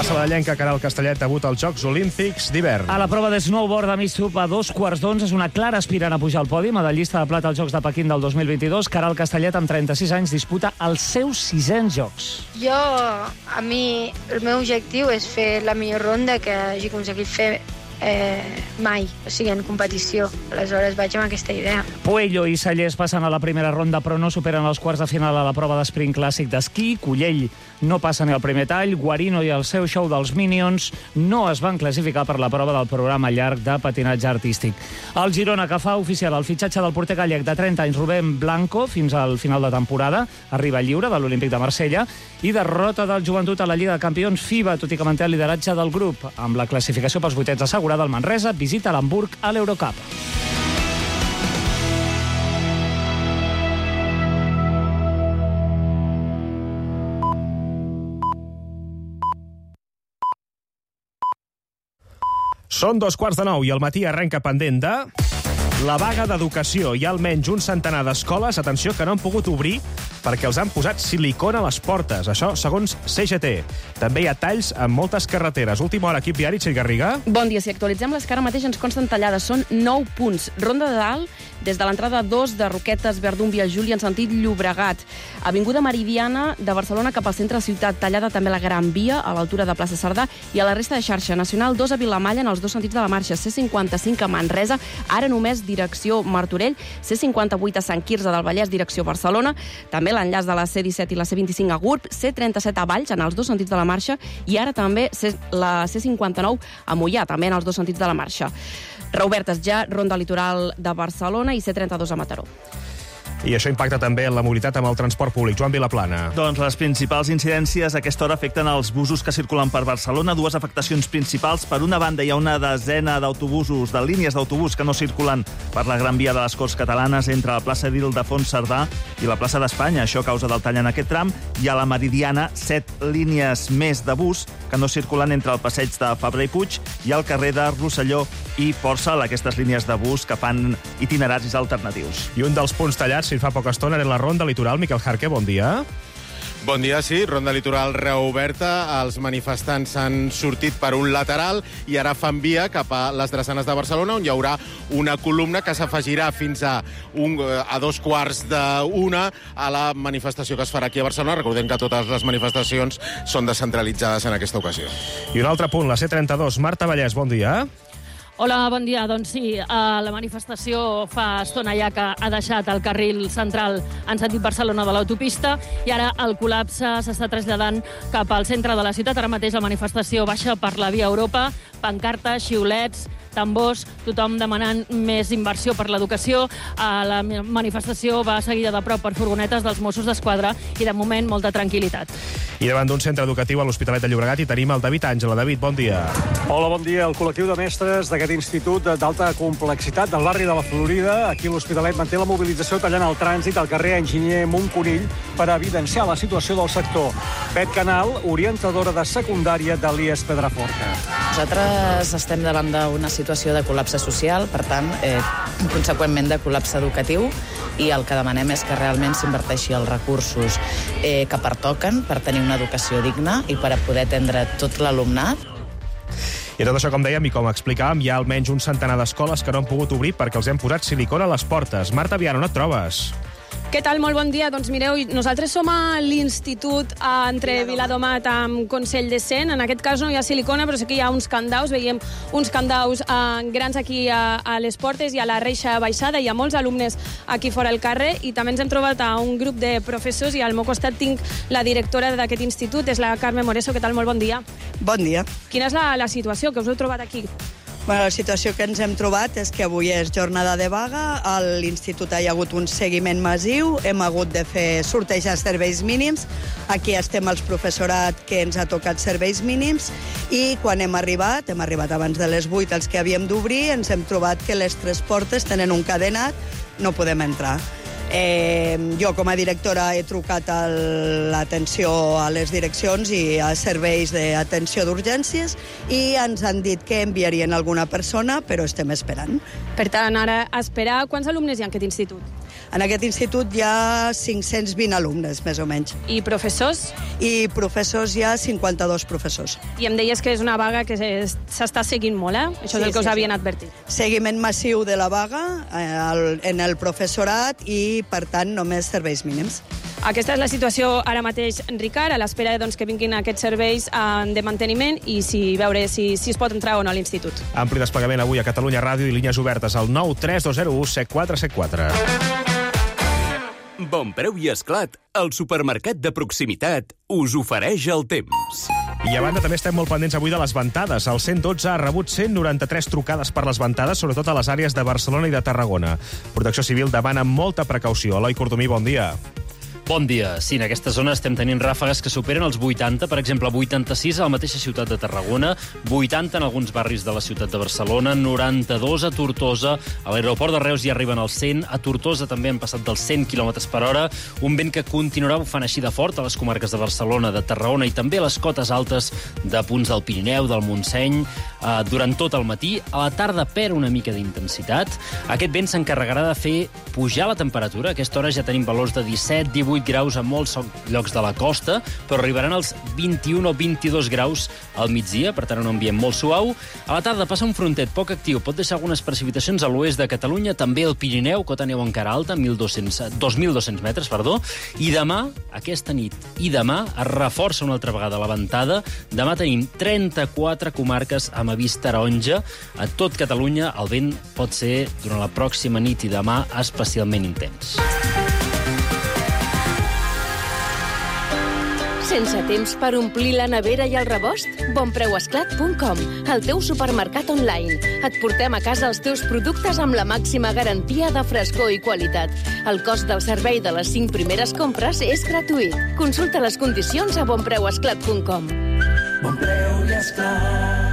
La sabadellenca Caral Castellet debuta als Jocs Olímpics d'hivern. A la prova de snowboard de migtub a 2:15 és una clara aspirant a pujar al podi. Medallista de plata als Jocs de Pequín del 2022, Caral Castellet, amb 36 anys, disputa els seus 6è Jocs. A mi, el meu objectiu és fer la millor ronda que hagi aconseguit fer mai, o sigui, en competició. Aleshores vaig amb aquesta idea. Puello i Sallés passen a la primera ronda, però no superen els quarts de final a la prova d'esprint clàssic d'esquí. Collell no passa ni el primer tall. Guarino i el seu show dels Minions no es van classificar per la prova del programa llarg de patinatge artístic. El Girona, que fa oficial el fitxatge del porter gallec de 30 anys, Rubén Blanco, fins al final de temporada, arriba lliure de l'Olímpic de Marsella, i derrota del Joventut a la Lliga de Campions FIBA, tot i que manté el lideratge del grup. Amb la classificació pels vuitens assegurada, el Manresa visita l'Hamburg a l'Eurocup. Són 8:45 i el matí arrenca pendent de... La vaga d'educació. Hi ha almenys un centenar d'escoles, atenció, que no han pogut obrir perquè els han posat silicona a les portes. Això, segons CGT. També hi ha talls en moltes carreteres. Última hora, equip diari, Txell Garriga. Bon dia. Si actualitzem les que ara mateix ens consten tallades, són 9 punts. Ronda de Dalt, des de l'entrada 2 de Roquetes, Verdun, Viajuli, en sentit Llobregat. Avinguda Meridiana, de Barcelona cap al centre de ciutat, tallada també la Gran Via, a l'altura de Plaça Cerdà, i a la resta de xarxa. Nacional 2 a Vilamalla, en els dos sentits de la marxa. C55 a Manresa, ara només direcció Martorell. C58 a Sant Quirze del Vallès, direcció Barcelona. També l'enllaç de la C17 i la C25 a Gurb. C37 a Valls, en els dos sentits de la marxa. I ara també la C59 a Moià, també en els dos sentits de la marxa. Reobertes ja Ronda Litoral de Barcelona i C32 a Mataró. I això impacta també en la mobilitat amb el transport públic. Joan Vilaplana. Doncs les principals incidències a aquesta hora afecten els busos que circulen per Barcelona. Dues afectacions principals. Per una banda, hi ha una desena d'autobusos, de línies d'autobús que no circulen per la Gran Via de les Corts Catalanes entre la plaça d'Ildefons Cerdà i la plaça d'Espanya. Això a causa del tall en aquest tram. I a la Meridiana, 7 línies més de bus que no circulen entre el passeig de Fabra i Puig i el carrer de Rosselló i Porcel, aquestes línies de bus que fan itineraris alternatius. I un dels punts tallats, si fa poca estona, era la Ronda Litoral. Miquel Jarque, bon dia. Bon dia, sí. Ronda Litoral reoberta. Els manifestants han sortit per un lateral i ara fan via cap a les drassanes de Barcelona, on hi haurà una columna que s'afegirà fins a 2:15 a la manifestació que es farà aquí a Barcelona. Recordem que totes les manifestacions són descentralitzades en aquesta ocasió. I un altre punt, la C32. Marta Vallès, bon dia. Hola, bon dia. Doncs sí, la manifestació fa estona ja que ha deixat el carril central en sentit Barcelona de l'autopista i ara el col·lapse s'està traslladant cap al centre de la ciutat. Ara mateix la manifestació baixa per la via Europa, pancartes, xiulets, tambors, tothom demanant més inversió per l'educació. La manifestació va seguida de prop per furgonetes dels Mossos d'Esquadra i, de moment, molta tranquil·litat. I davant d'un centre educatiu a l'Hospitalet de Llobregat hi tenim el David Àngela. David, bon dia. Hola, bon dia. El col·lectiu de mestres d'aquest institut d'alta complexitat del barri de la Florida, aquí a l'Hospitalet, manté la mobilització tallant el trànsit al carrer Enginyer Montconill per evidenciar la situació del sector. Bet Canal, orientadora de secundària de l'IES Pedraforca. Nosaltres estem davant d'una situació de col·lapse social, per tant, conseqüentment de col·lapse educatiu, i el que demanem és que realment s'inverteixi els recursos que pertoquen per tenir una educació digna i per poder atendre tot l'alumnat. I tot això, com dèiem i com explicàvem, hi ha almenys un centenar d'escoles que no han pogut obrir perquè els hem posat silicona a les portes. Marta Viana, on et trobes? Què tal? Molt bon dia. Doncs mireu, nosaltres som a l'institut entre Viladomat amb Consell de Cent. En aquest cas no hi ha silicona, però sí que hi ha uns candaus. Veiem uns candaus grans aquí a les portes i a la reixa baixada. Hi ha molts alumnes aquí fora al carrer i també ens hem trobat a un grup de professors i al meu costat tinc la directora d'aquest institut, és la Carme Moreso. Què tal? Molt bon dia. Bon dia. Quina és la situació que us heu trobat aquí? Bueno, la situació que ens hem trobat és que avui és jornada de vaga, a l'institut hi ha hagut un seguiment massiu, hem hagut de fer sortejar serveis mínims, aquí estem els professorat que ens ha tocat serveis mínims, i quan hem arribat abans de les 8 els que havíem d'obrir, ens hem trobat que les 3 portes tenen un cadenat, no podem entrar. Jo, com a directora, he trucat a l'atenció a les direccions i a serveis d'atenció d'urgències i ens han dit que enviarien alguna persona, però estem esperant. Per tant, ara esperar. Quants alumnes hi ha en aquest institut? En aquest institut hi ha 520 alumnes, més o menys. I professors? I professors hi ha 52 professors. I em deies que és una vaga que s'està seguint molt, eh? Això és el que us havien advertit. Seguiment massiu de la vaga en el professorat i, per tant, només serveis mínims. Aquesta és la situació ara mateix, Ricard, a l'espera que vinguin aquests serveis de manteniment i veure si es pot entrar o no a l'institut. Ampli desplegament avui a Catalunya Ràdio i línies obertes al 93201 7474. Bon Preu i Esclat, el supermercat de proximitat, us ofereix el temps. I a banda també estem molt pendents avui de les ventades. El 112 ha rebut 193 trucades per les ventades, sobretot a les àrees de Barcelona i de Tarragona. Protecció Civil demana molta precaució. Eloi Cordomí, bon dia. Bon dia. Sí, en aquesta zona estem tenint ràfegues que superen els 80, per exemple, 86 a la mateixa ciutat de Tarragona, 80 en alguns barris de la ciutat de Barcelona, 92 a Tortosa, a l'aeroport de Reus ja arriben als 100, a Tortosa també han passat dels 100 km per hora, un vent que continuarà bufant així de fort a les comarques de Barcelona, de Tarragona i també a les cotes altes de punts del Pirineu, del Montseny, durant tot el matí. A la tarda perd una mica d'intensitat. Aquest vent s'encarregarà de fer pujar la temperatura. A aquesta hora ja tenim valors de 17, 18 graus a molts llocs de la costa, però arribaran als 21 o 22 graus al migdia, per tant un ambient molt suau. A la tarda passa un frontet poc actiu, pot deixar algunes precipitacions a l'oest de Catalunya, també al Pirineu, cota neu encara alta, 2.200 metres, i demà, aquesta nit i demà, es reforça una altra vegada la ventada. Demà tenim 34 comarques amb avís taronja. A tot Catalunya el vent pot ser, durant la pròxima nit i demà, especialment intens. Sense temps per omplir la nevera i el rebost? Bonpreuesclat.com, el teu supermercat online. Et portem a casa els teus productes amb la màxima garantia de frescor i qualitat. El cost del servei de les 5 primeres compres és gratuït. Consulta les condicions a bonpreuesclat.com. Bon Preu i Esclat.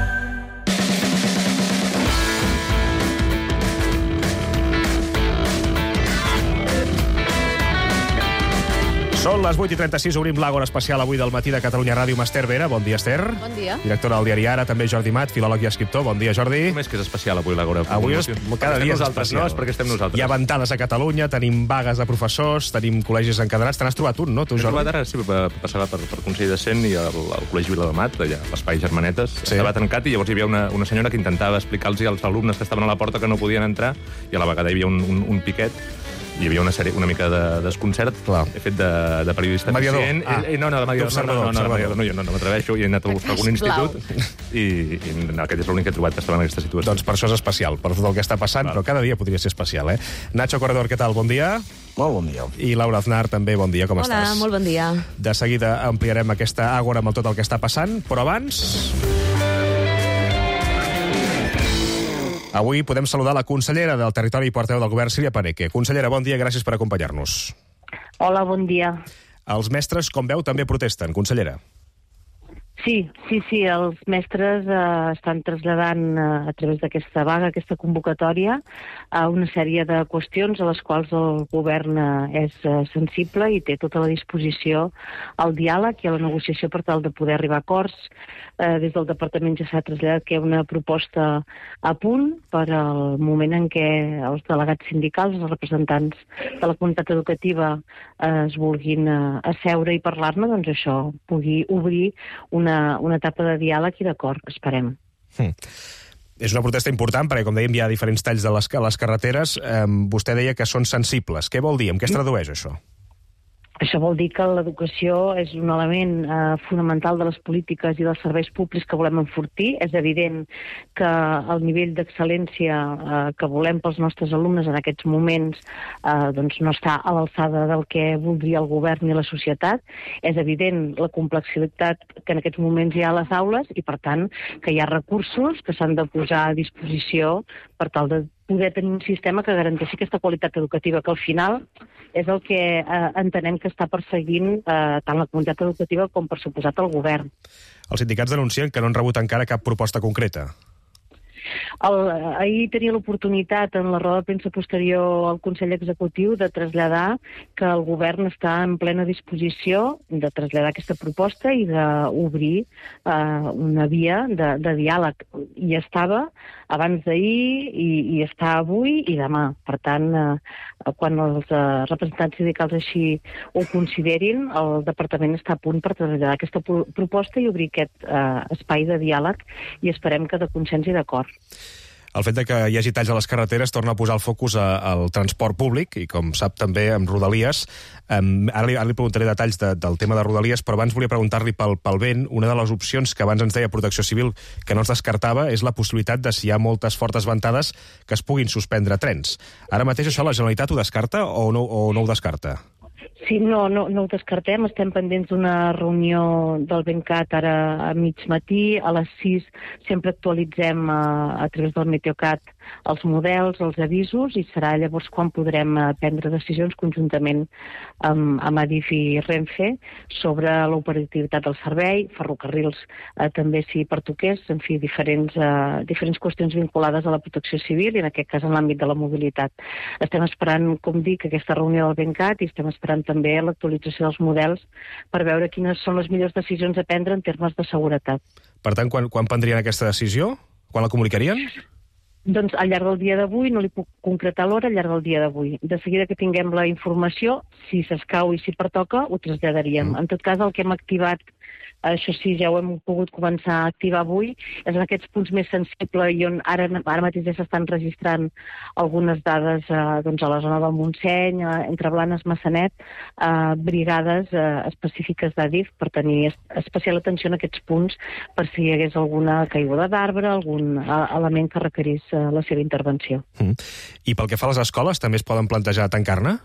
Són les 8:36, obrim l'Àgora especial avui del matí de Catalunya Ràdio amb Esther Vera. Bon dia, Esther. Bon dia. Directora del diari Ara, també Jordi Mat, filòleg i escriptor. Bon dia, Jordi. Només que és especial avui l'Àgora. Avui cada dia és especial. No, és perquè estem nosaltres. Hi ha ventades a Catalunya, tenim vagues de professors, tenim col·legis encadenats. Te n'has trobat un, no, tu, Jordi? He trobat ara, sí, passava per Consell de Cent i el Col·legi Viladomat, allà, l'Espai Germanetes, estava tancat i llavors hi havia una senyora que intentava explicar-los als alumnes que estaven a la porta que no podien entrar i a la vegada hi havia un piquet. Hi havia una mica de desconcert. He fet de periodista mediador. Eficient. No, de mediador. No m'atreveixo i he anat a buscar algun institut i aquest és l'únic que he trobat que estava en aquesta situació. Doncs per això és especial, per tot el que està passant, però cada dia podria ser especial, eh? Nacho Corredor, què tal? Bon dia. Molt bon dia. I Laura Aznar, també bon dia, com estàs? Hola, molt bon dia. De seguida ampliarem aquesta àgora amb tot el que està passant, però abans... Avui podem saludar la consellera del Territori i portaveu del Govern, Sílvia Paneque. Consellera, bon dia, gràcies per acompanyar-nos. Hola, bon dia. Els mestres, com veu, també protesten, consellera. Sí, els mestres estan traslladant a través d'aquesta vaga, aquesta convocatòria, a una sèrie de qüestions a les quals el govern és sensible i té tota la disposició al diàleg i a la negociació per tal de poder arribar a acords. Des del departament ja s'ha traslladat que hi ha una proposta a punt per al moment en què els delegats sindicals, els representants de la comunitat educativa es vulguin asseure i parlar-ne, doncs això pugui obrir una etapa de diàleg i d'acord, esperem. És una protesta important, perquè, com dèiem, hi ha diferents talls de les carreteres. Vostè deia que són sensibles. Què vol dir? En què es tradueix, això? Això vol dir que l'educació és un element fonamental de les polítiques i dels serveis públics que volem enfortir. És evident que el nivell d'excel·lència que volem pels nostres alumnes en aquests moments doncs no està a l'alçada del que voldria el govern i la societat. És evident la complexitat que en aquests moments hi ha a les aules i, per tant, que hi ha recursos que s'han de posar a disposició per tal de poder tenir un sistema que garanteixi aquesta qualitat educativa, que al final és el que entenem que està perseguint tant la comunitat educativa com, per suposat, el govern. Els sindicats denuncien que no han rebut encara cap proposta concreta. Ahir tenia l'oportunitat en la roda de premsa posterior al Consell Executiu de traslladar que el govern està en plena disposició de traslladar aquesta proposta i d'obrir una via de diàleg. I estava abans d'ahir i està avui i demà. Per tant, quan els representants sindicals així ho considerin, el departament està a punt per traslladar aquesta proposta i obrir aquest espai de diàleg i esperem que de consens i d'acord. El fet que hi hagi talls a les carreteres torna a posar el focus al transport públic i, com sap, també amb Rodalies. Ara li preguntaré detalls del tema de Rodalies, però abans volia preguntar-li pel vent. Una de les opcions que abans ens deia Protecció Civil que no es descartava és la possibilitat de, si hi ha moltes fortes ventades, que es puguin suspendre trens. Ara mateix això la Generalitat ho descarta o no ho descarta? Sí, no ho descartem. Estem pendents d'una reunió del Bencat ara a mig matí. A les 6 sempre actualitzem a través del Meteocat els models, els avisos, i serà llavors quan podrem prendre decisions conjuntament amb Adif i Renfe sobre l'operativitat del servei, ferrocarrils també si pertoqués, en fi, diferents qüestions vinculades a la protecció civil i en aquest cas en l'àmbit de la mobilitat. Estem esperant, com dic, aquesta reunió del Bencat i estem esperant també l'actualització dels models per veure quines són les millors decisions a prendre en termes de seguretat. Per tant, quan prendrien aquesta decisió? Quan la comunicarien? Doncs al llarg del dia d'avui, no li puc concretar l'hora, al llarg del dia d'avui. De seguida que tinguem la informació, si s'escau i si pertoca, ho traslladaríem. En tot cas, el que hem activat, això sí, ja ho hem pogut començar a activar avui, és en aquests punts més sensibles i on ara mateix ja s'estan registrant algunes dades a la zona del Montseny, entre Blanes, Massanet, brigades específiques d'Adif per tenir especial atenció en aquests punts per si hi hagués alguna caiguda d'arbre, algun element que requerís la seva intervenció. I pel que fa a les escoles, també es poden plantejar tancar-ne?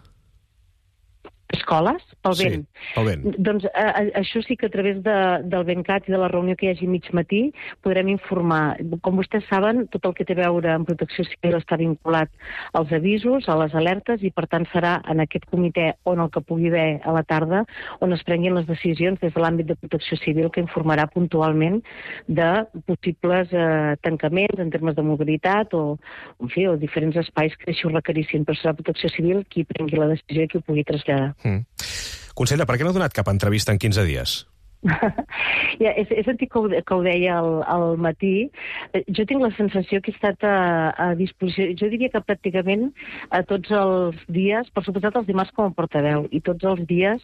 Escoles? Pel vent? Sí, pel vent. Doncs això sí que a través del Bencat i de la reunió que hi hagi mig matí podrem informar. Com vostès saben, tot el que té a veure amb protecció civil està vinculat als avisos, a les alertes, i per tant serà en aquest comitè on el que pugui haver a la tarda on es prenguin les decisions des de l'àmbit de protecció civil, que informarà puntualment de possibles tancaments en termes de mobilitat o diferents espais que així ho requerissin. Però serà protecció civil qui prengui la decisió i qui ho pugui traslladar. Conseller, per què no ha donat cap entrevista en 15 dies? He sentit que ho deia al matí. Jo tinc la sensació que he estat a disposició, jo diria que pràcticament a tots els dies, per suposat els dimarts com a portaveu, i tots els dies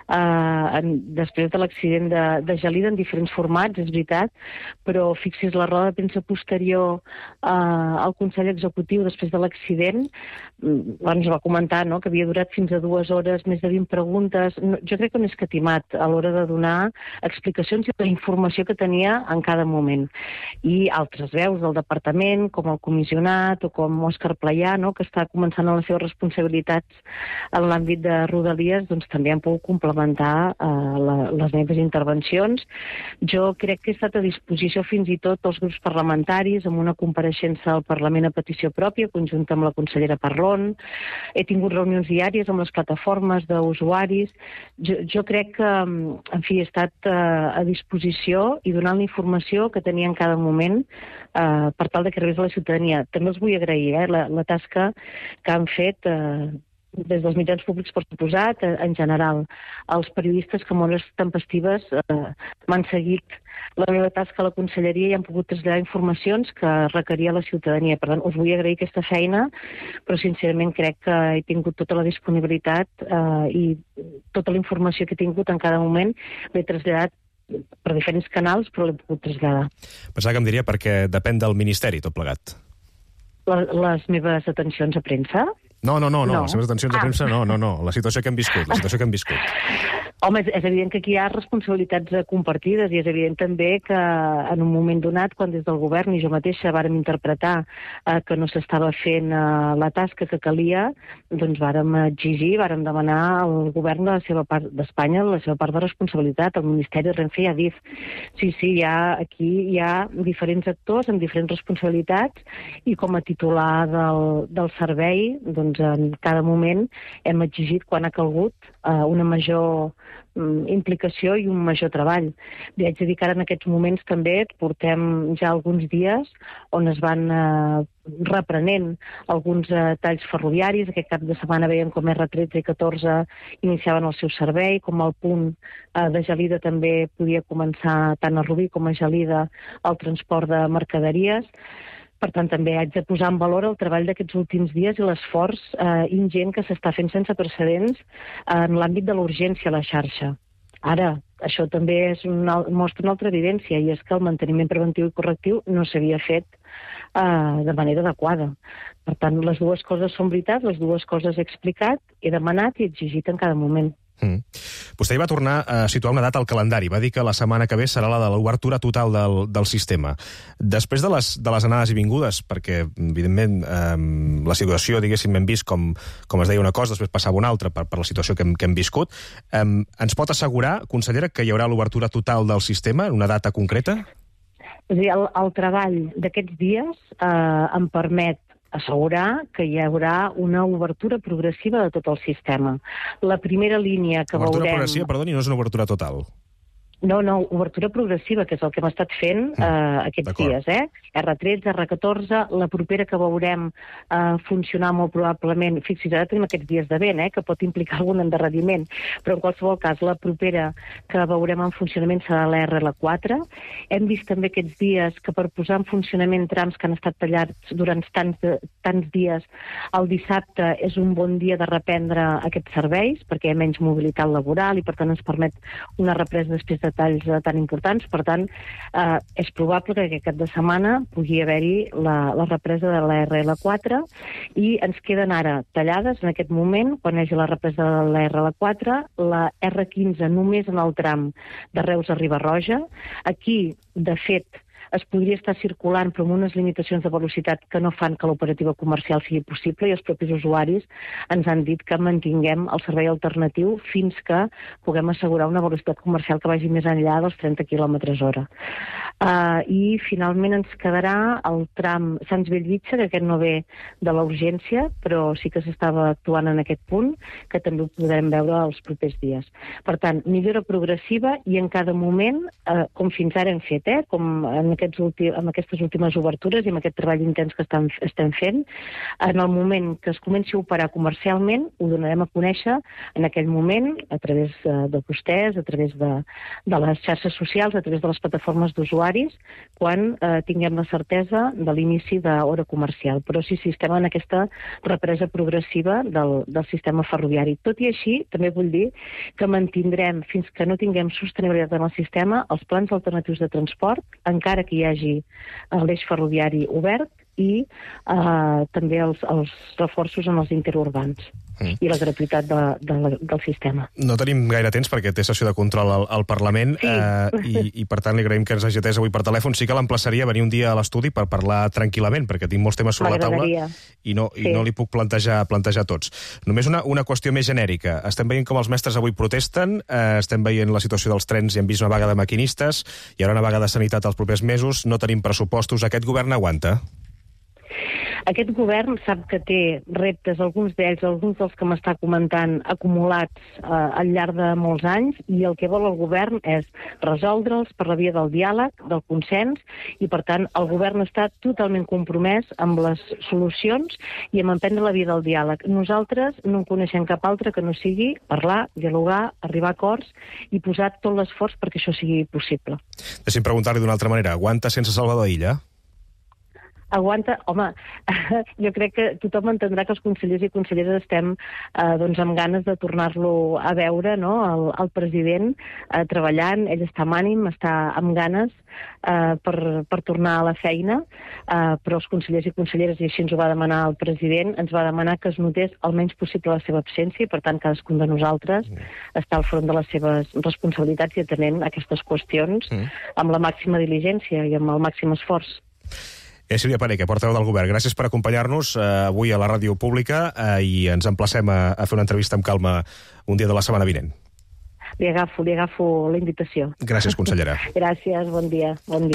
després de l'accident de Gelida en diferents formats, és veritat, però fixis la roda de premsa posterior al Consell Executiu després de l'accident, ens va comentar que havia durat fins a 2 hores, més de 20 preguntes. Jo crec que no és catimat a l'hora de donar explicacions i la informació que tenia en cada moment. I altres veus del departament, com el comissionat o com Òscar Playà, que està començant en les seves responsabilitats en l'àmbit de Rodalies, doncs també han pogut complementar les meves intervencions. Jo crec que he estat a disposició fins i tot dels grups parlamentaris amb una compareixença al Parlament a petició pròpia, conjunta amb la consellera Parlon. He tingut reunions diàries amb les plataformes d'usuaris. Jo crec que, en fi, he estat a disposició i donant la informació que tenia en cada moment per tal de que arribés a la ciutadania. També els vull agrair la tasca que han fet des dels mitjans públics, per suposat, en general. Els periodistes que en hores tempestives m'han seguit la meva tasca a la conselleria i han pogut traslladar informacions que requeria la ciutadania. Per tant, us vull agrair aquesta feina, però sincerament crec que he tingut tota la disponibilitat i tota la informació que he tingut en cada moment l'he traslladat per diferents canals, però l'he pogut traslladar. Pensava que em diria perquè depèn del Ministeri, tot plegat. Les meves atencions a premsa? No. Les meves atencions a premsa no. La situació que hem viscut. Home, és evident que aquí hi ha responsabilitats compartides i és evident també que en un moment donat, quan des del govern i jo mateixa vàrem interpretar que no s'estava fent la tasca que calia, doncs vàrem exigir, vàrem demanar al govern de la seva part d'Espanya la seva part de responsabilitat, al Ministeri, Renfe i Adif. Sí, aquí hi ha diferents actors amb diferents responsabilitats i com a titular del servei, doncs en cada moment hem exigit, quan ha calgut, una major implicació i un major treball. Li haig de dir que ara en aquests moments també portem ja alguns dies on es van reprenent alguns talls ferroviaris. Aquest cap de setmana veiem com R13 i 14 iniciaven el seu servei, com el punt de Gelida també podia començar tant a Rubí com a Gelida el transport de mercaderies. Per tant, també haig de posar en valor el treball d'aquests últims dies i l'esforç ingent que s'està fent sense precedents en l'àmbit de l'urgència a la xarxa. Ara, això també mostra una altra evidència, i és que el manteniment preventiu i correctiu no s'havia fet de manera adequada. Per tant, les dues coses són veritat, les dues coses he explicat, he demanat i exigit en cada moment. Vostè hi va tornar a situar una data al calendari. Va dir que la setmana que ve serà la de l'obertura total del sistema. Després de les anades i vingudes, perquè, evidentment, la situació, diguéssim, hem vist com es deia una cosa, després passava una altra per la situació que hem viscut, ens pot assegurar, consellera, que hi haurà l'obertura total del sistema en una data concreta? És a dir, el treball d'aquests dies em permet assegurar que hi haurà una obertura progressiva de tot el sistema. La primera línia que veurem... Obertura progressiva, perdoni, no és una obertura total. No, obertura progressiva, que és el que hem estat fent aquests dies. R13, R14, la propera que veurem funcionar molt probablement, fixi's, ara tenim aquests dies de vent, que pot implicar algun endarreriment, però en qualsevol cas la propera que veurem en funcionament serà la RL4. Hem vist també aquests dies que per posar en funcionament trams que han estat tallats durant tants dies, el dissabte és un bon dia de reprendre aquests serveis, perquè hi ha menys mobilitat laboral i per tant ens permet una represa després de talls tan importants. Per tant, és probable que aquest cap de setmana pugui haver-hi la represa de la RL4 i ens queden ara tallades en aquest moment, quan hi hagi la represa de la RL4, la R15 només en el tram de Reus a Riba-roja. Aquí, de fet, es podria estar circulant però amb unes limitacions de velocitat que no fan que l'operativa comercial sigui possible, i els propis usuaris ens han dit que mantinguem el servei alternatiu fins que puguem assegurar una velocitat comercial que vagi més enllà dels 30 km/h. I finalment ens quedarà el tram Sants-Bellvitge, que aquest no ve de la urgència, però sí que s'estava actuant en aquest punt, que també ho podrem veure els propers dies. Per tant, millora progressiva i en cada moment, com fins ara hem fet, com en aquestes últimes obertures i amb aquest treball intens que estem fent, en el moment que es comenci a operar comercialment, ho donarem a conèixer en aquell moment, a través de vostès, a través de les xarxes socials, a través de les plataformes d'usuaris, quan tinguem la certesa de l'inici d'hora comercial. Però sí, estem en aquesta represa progressiva del sistema ferroviari. Tot i així, també vull dir que mantindrem, fins que no tinguem sostenibilitat en el sistema, els plans alternatius de transport, encara que hi hagi l'eix ferroviari obert, i també els reforços en els interurbans i la gratuïtat del sistema. No tenim gaire temps perquè té sessió de control al Parlament, i per tant li agraïm que ens hagi atès avui per telèfon. Sí que l'emplaçaria a venir un dia a l'estudi per parlar tranquil·lament, perquè tinc molts temes sobre la taula i no li puc plantejar tots. Només una qüestió més genèrica. Estem veient com els mestres avui protesten, estem veient la situació dels trens i hem vist una vaga de maquinistes, hi haurà una vaga de sanitat els propers mesos, no tenim pressupostos. Aquest govern aguanta? Aquest govern sap que té reptes, alguns dels que m'està comentant, acumulats al llarg de molts anys, i el que vol el govern és resoldre'ls per la via del diàleg, del consens, i per tant el govern està totalment compromès amb les solucions i amb emprendre la via del diàleg. Nosaltres no en coneixem cap altra que no sigui parlar, dialogar, arribar a acords i posar tot l'esforç perquè això sigui possible. Deixi'm preguntar-li d'una altra manera. Aguanta sense Salvador Illa? Aguanta, home, jo crec que tothom entendrà que els consellers i conselleres estem amb ganes de tornar-lo a veure, no?, el president treballant, ell està amb ànim, està amb ganes per tornar a la feina, però els consellers i conselleres, i així ens ho va demanar el president, ens va demanar que es notés el menys possible la seva absència, i per tant cadascun de nosaltres està al front de les seves responsabilitats i atenent aquestes qüestions amb la màxima diligència i amb el màxim esforç. Sílvia Paneque, portaveu del govern, gràcies per acompanyar-nos avui a la ràdio pública i ens emplacem a fer una entrevista amb calma un dia de la setmana vinent. Li agafo la invitació. Gràcies, consellera. Gràcies, bon dia.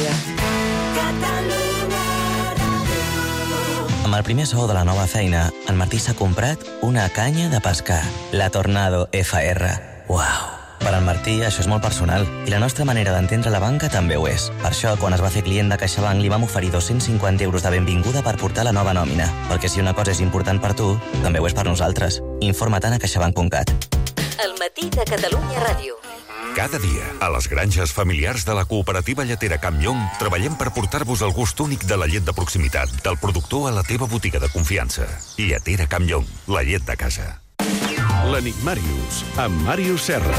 Amb el primer sou de la nova feina, en Martí s'ha comprat una canya de pescar, la Tornado FR. Uau! Per en Martí, això és molt personal, i la nostra manera d'entendre la banca també ho és. Per això, quan es va fer client de CaixaBank, li vam oferir 250 euros de benvinguda per portar la nova nòmina. Perquè si una cosa és important per tu, també ho és per nosaltres. Informa't a caixabank.cat. El matí de Catalunya Ràdio. Cada dia, a les granges familiars de la cooperativa lletera Camp Llong, treballem per portar-vos el gust únic de la llet de proximitat, del productor a la teva botiga de confiança. Lletera Camp Llong, la llet de casa. L'Enigmàrius, amb Màrius Serra.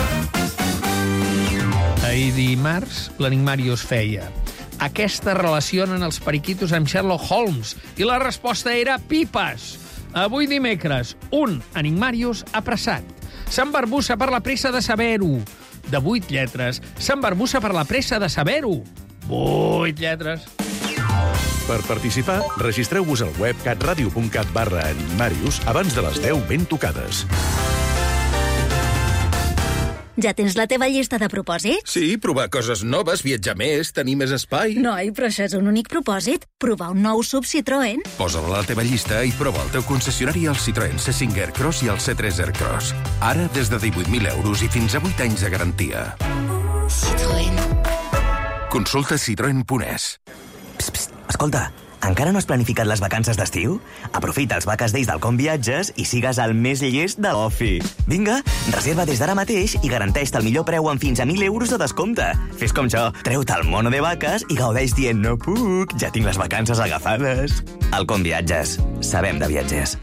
Ahir dimarts, l'Enigmàrius feia: aquesta relacionen els periquitos amb Sherlock Holmes, i la resposta era pipes. Avui dimecres, un Enigmàrius apressat. S'embarbussa per la pressa de saber-ho. De 8 lletres, s'embarbussa per la pressa de saber-ho. 8 lletres. Per participar, registreu-vos al web catradio.cat/Enigmàrius abans de les 10 ben tocades. Ja tens la teva llista de propòsits? Sí, provar coses noves, viatjar més, tenir més espai. Noi, però això és un únic propòsit. Provar un nou SUV Citroën. Posa-la a la teva llista i prova el teu concessionari al Citroën C5 Aircross i el C3 Aircross. Ara des de 18.000 euros i fins a 8 anys de garantia. Citroën. Consulta citroen.es. Escolta, encara no has planificat les vacances d'estiu? Aprofita els Vaques Days del Com Viatges i sigues el més llest de l'ofi. Vinga, reserva des d'ara mateix i garanteix-te el millor preu amb fins a 1.000 euros de descompte. Fes com jo, treu-te el mono de vaques i gaudeix dient no puc, ja tinc les vacances agafades. El Com Viatges. Sabem de viatgers.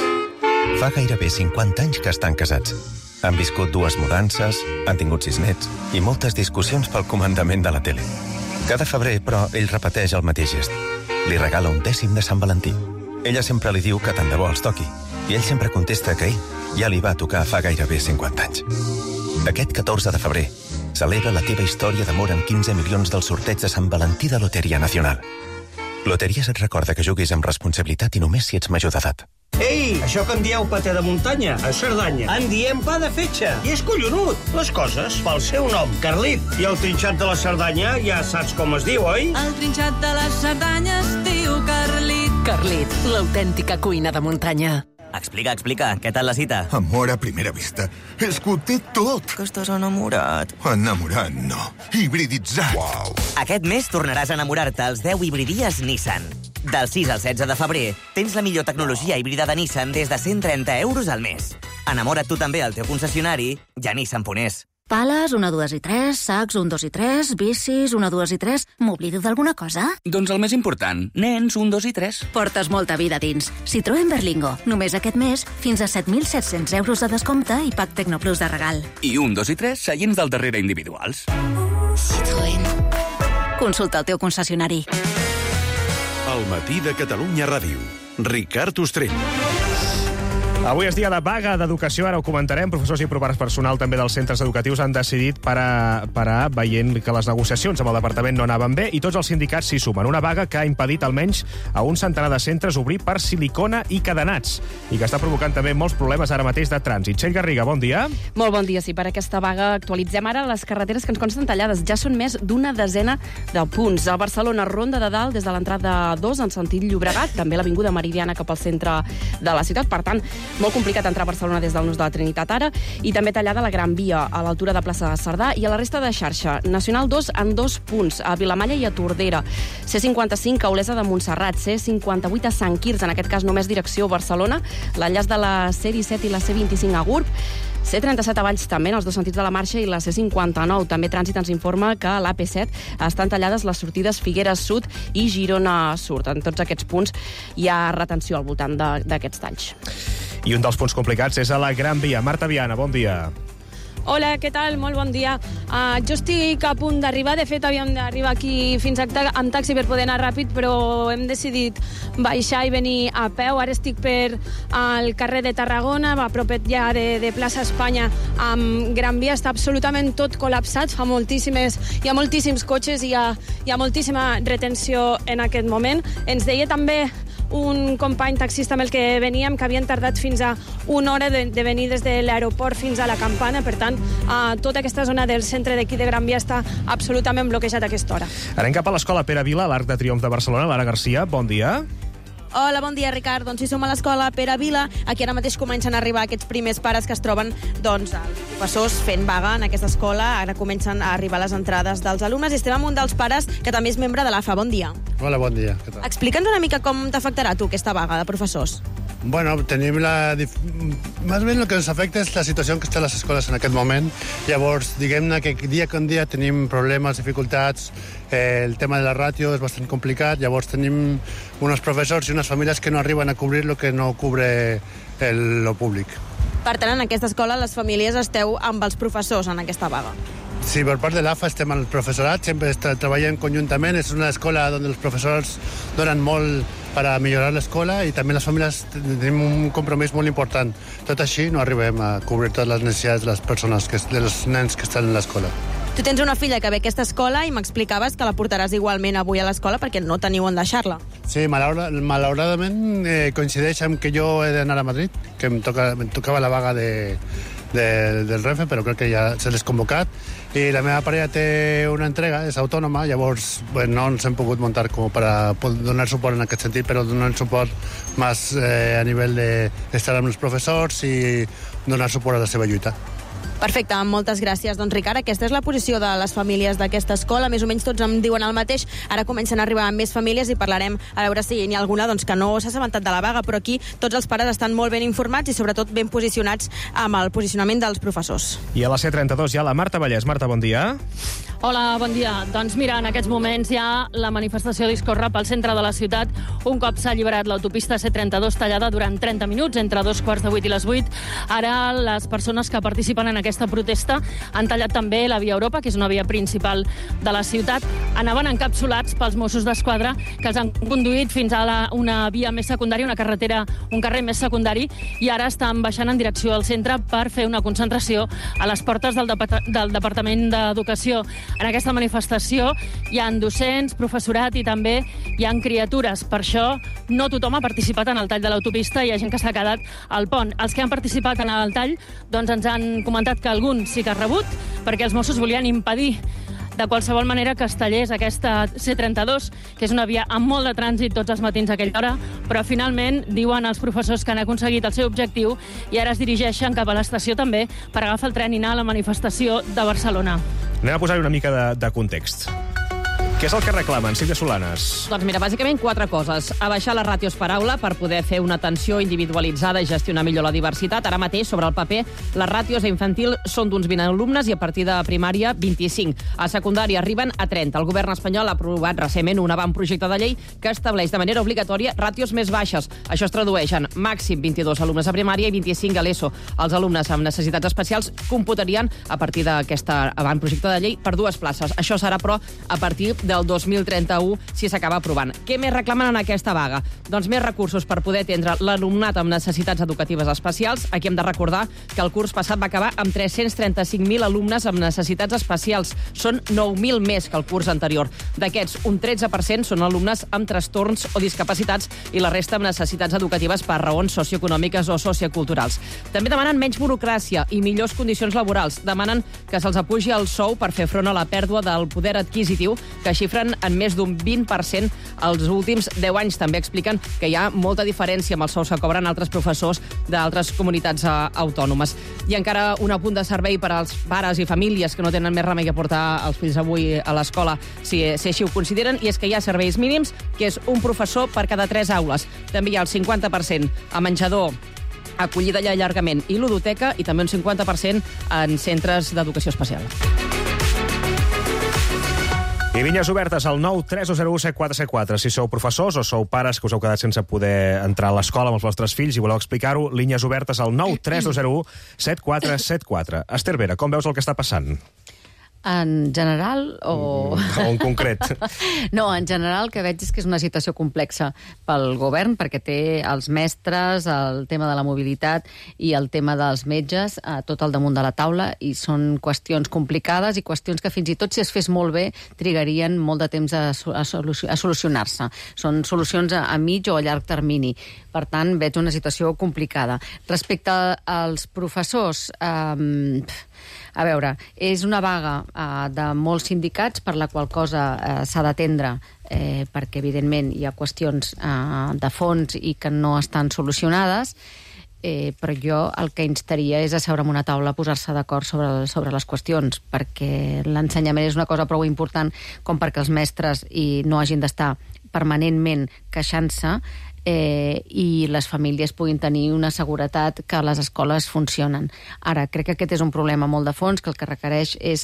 Fa gairebé 50 anys que estan casats. Han viscut 2 mudances, han tingut 6 nets i moltes discussions pel comandament de la tele. Cada febrer, però, ell repeteix el mateix gest. Li regala un 10è de Sant Valentí. Ella sempre li diu que tant de bo els toqui, i ell sempre contesta que ell ja li va tocar fa gairebé 50 anys. Aquest 14 de febrer celebra la teva història d'amor amb 15 milions del sorteig de Sant Valentí de Loteria Nacional. Loteries et recorda que juguis amb responsabilitat i només si ets major d'edat. Ei, això que en dieu paté de muntanya, a Cerdanya, en diem pa de fetge. I és collonut. Les coses pel seu nom, Carlit. I el trinxat de la Cerdanya ja saps com es diu, oi? El trinxat de la Cerdanya es diu Carlit. Carlit, l'autèntica cuina de muntanya. Explica, què tal la cita? Amor a primera vista. És que ho té tot. Que estàs enamorat. Enamorat, no. Hibriditzat. Uau. Aquest mes tornaràs a enamorar-te als 10 hibridies Nissan. Del 6 al 16 de febrer tens la millor tecnologia híbrida de Nissan des de 130 euros al mes. Enamora't tu també al teu concessionari i a Nissan.es. Pales, 1, 2 i 3, sacs, 1, 2 i 3, bicis, 1, 2 i 3... M'oblido d'alguna cosa? Doncs el més important, nens, 1, 2 i 3. Portes molta vida dins. Citroën Berlingo. Només aquest mes, fins a 7.700 euros de descompte i pack Tecnoplus de regal. I 1, 2 i 3, seients del darrere individuals. Citroën. Consulta el teu concessionari. El matí de Catalunya Ràdio. Ricard Ostrell. Avui és dia de vaga d'educació, ara ho comentarem. Professors i proves personal també dels centres educatius han decidit parar veient que les negociacions amb el departament no anaven bé i tots els sindicats s'hi sumen. Una vaga que ha impedit almenys a un centenar de centres obrir per silicona i cadenats i que està provocant també molts problemes ara mateix de trànsit. Txell Garriga, bon dia. Molt bon dia, sí. Per aquesta vaga actualitzem ara les carreteres que ens consten tallades. Ja són més d'una desena de punts. A Barcelona, Ronda de Dalt, des de l'entrada 2 en sentit Llobregat, també l'Avinguda Meridiana cap al centre de la ciutat. Per tant, molt complicat entrar a Barcelona des del nus de la Trinitat ara, i també tallada la Gran Via a l'altura de plaça de Cerdà i a la resta de xarxa. Nacional 2 en 2 punts, a Vilamalla i a Tordera. C55 a Olesa de Montserrat, C58 a Sant Quirze, en aquest cas només direcció Barcelona, l'enllaç de la C17 i la C25 a Gurb, C37 a Valls també, en els 2 sentits de la marxa, i la C59. També Trànsit ens informa que a l'AP7 estan tallades les sortides Figueres Sud i Girona Sud. En tots aquests punts hi ha retenció al voltant d'aquests talls. I un dels punts complicats és a la Gran Via. Marta Viana, bon dia. Hola, què tal? Molt bon dia. Jo estic a punt d'arribar. De fet, havíem d'arribar aquí fins amb taxi per poder anar ràpid, però hem decidit baixar i venir a peu. Ara estic per al carrer de Tarragona, a propet ja de plaça Espanya, amb Gran Via. Està absolutament tot col·lapsat. Hi ha moltíssims cotxes i hi ha moltíssima retenció en aquest moment. Ens deia també un company taxista amb el que veníem que havien tardat fins a una hora de venir des de l'aeroport fins a la Campana. Per tant, tota aquesta zona del centre d'aquí de Gran Via està absolutament bloquejat a aquesta hora. Anem cap a l'escola Pere Vila, a l'Arc de Triomf de Barcelona. Lara Garcia, bon dia. Hola, bon dia, Ricard. Doncs si som a l'escola Pere Vila, aquí ara mateix comencen a arribar aquests primers pares que es troben, doncs, els professors fent vaga en aquesta escola. Ara comencen a arribar les entrades dels alumnes i estem amb un dels pares que també és membre de l'AFA. Bon dia. Hola, bon dia. Què tal? Explica'ns una mica com t'afectarà tu aquesta vaga de professors. Bueno, tenim Más bien lo que nos afecta és la situació que està a les escoles en aquest moment. Llavors, diguem-ne que dia con dia tenim problemes, dificultats, el tema de la ràtio és bastant complicat, llavors tenim uns professors i unes famílies que no arriben a cobrir el que no cubre lo públic. Per tant, en aquesta escola les famílies esteu amb els professors en aquesta vaga. Sí, per part de l'AFA estem al professorat, sempre treballem conjuntament, és una escola on els professors donen molt per a millorar l'escola i també les famílies tenim un compromís molt important. Tot així no arribem a cobrir totes les necessitats de les persones, dels nens que estan a l'escola. Tu tens una filla que ve a aquesta escola i m'explicaves que la portaràs igualment avui a l'escola perquè no teniu on deixar-la. Sí, malauradament coincideix amb que jo he d'anar a Madrid, que em tocava la vaga del Renfe, però crec que ja se l'he convocat, i la meva parella té una entrega, és autònoma, llavors no ens hem pogut muntar com per a donar suport en aquest sentit, però donar suport més a nivell d'estar amb els professors i donar suport a la seva lluita. Perfecte, moltes gràcies. Doncs, Ricard, aquesta és la posició de les famílies d'aquesta escola. Més o menys tots em diuen el mateix. Ara comencen a arribar més famílies i parlarem a veure si n'hi ha alguna que no s'ha assabentat de la vaga, però aquí tots els pares estan molt ben informats i sobretot ben posicionats amb el posicionament dels professors. I a la C32 hi ha la Marta Vallès. Marta, bon dia. Hola, bon dia. Doncs mira, en aquests moments ja la manifestació discorre pel centre de la ciutat. Un cop s'ha alliberat l'autopista C32 tallada durant 30 minuts, entre 2:15 i les 8. Ara les persones que participen en aquesta protesta han tallat també la Via Europa, que és una via principal de la ciutat. Anaven encapsulats pels Mossos d'Esquadra, que els han conduït fins a una via més secundària, un carrer més secundari, i ara estan baixant en direcció al centre per fer una concentració a les portes del Departament d'Educació. En aquesta manifestació hi ha docents, professorat i també hi ha criatures. Per això no tothom ha participat en el tall de l'autopista, hi ha gent que s'ha quedat al pont. Els que han participat en el tall doncs ens han comentat que algun sí que ha rebut, perquè els Mossos volien impedir de qualsevol manera que es tallés aquesta C32, que és una via amb molt de trànsit tots els matins a aquella hora, però finalment diuen els professors que han aconseguit el seu objectiu i ara es dirigeixen cap a l'estació també per agafar el tren i anar a la manifestació de Barcelona. Anem a posar-hi una mica de context. Què és el que reclamen, Sílvia Solanes? Doncs mira, bàsicament 4 coses. Abaixar les ràtios per aula per poder fer una atenció individualitzada i gestionar millor la diversitat. Ara mateix, sobre el paper, les ràtios a infantil són d'uns 20 alumnes i a partir de primària, 25. A secundària arriben a 30. El govern espanyol ha aprovat recentment un avantprojecte de llei que estableix de manera obligatòria ràtios més baixes. Això es tradueix en màxim 22 alumnes a primària i 25 a l'ESO. Els alumnes amb necessitats especials computarien a partir d'aquest avantprojecte de llei per 2 places. Això serà, però, a partir del 2031, si s'acaba aprovant. Què més reclamen en aquesta vaga? Doncs més recursos per poder atendre l'alumnat amb necessitats educatives especials. Aquí hem de recordar que el curs passat va acabar amb 335.000 alumnes amb necessitats especials. Són 9.000 més que el curs anterior. D'aquests, un 13% són alumnes amb trastorns o discapacitats i la resta amb necessitats educatives per raons socioeconòmiques o socioculturals. També demanen menys burocràcia i millors condicions laborals. Demanen que se'ls apugi el sou per fer front a la pèrdua del poder adquisitiu, que xifren en més d'un 20% els últims 10 anys. També expliquen que hi ha molta diferència amb els sous que cobren altres professors d'altres comunitats autònomes. I encara un apunt de servei per als pares i famílies que no tenen més remei que portar els fills avui a l'escola, si així ho consideren, i és que hi ha serveis mínims, que és un professor per cada 3 aules. També hi ha el 50% a menjador, acollida i allargament i ludoteca, i també un 50% en centres d'educació especial. I línies obertes al 9 320 7474. Si sou professors o sou pares que us heu quedat sense poder entrar a l'escola amb els vostres fills i voleu explicar-ho, línies obertes al 9 320 7474. Esther Vera, com veus el que està passant? En general o... O en concret? No, en general el que veig és que és una situació complexa pel govern, perquè té els mestres, el tema de la mobilitat i el tema dels metges tot al damunt de la taula, i són qüestions complicades i qüestions que fins i tot si es fes molt bé trigarien molt de temps a solucionar-se. Són solucions a mig o a llarg termini. Per tant, veig una situació complicada. Respecte als professors, a veure, és una vaga de molts sindicats per la qual cosa s'ha d'atendre perquè, evidentment, hi ha qüestions de fons i que no estan solucionades, però jo el que instaria és asseure en una taula a posar-se d'acord sobre les qüestions, perquè l'ensenyament és una cosa prou important com perquè els mestres no hagin d'estar permanentment queixant-se i les famílies puguin tenir una seguretat que les escoles funcionen. Ara, crec que aquest és un problema molt de fons, que el que requereix és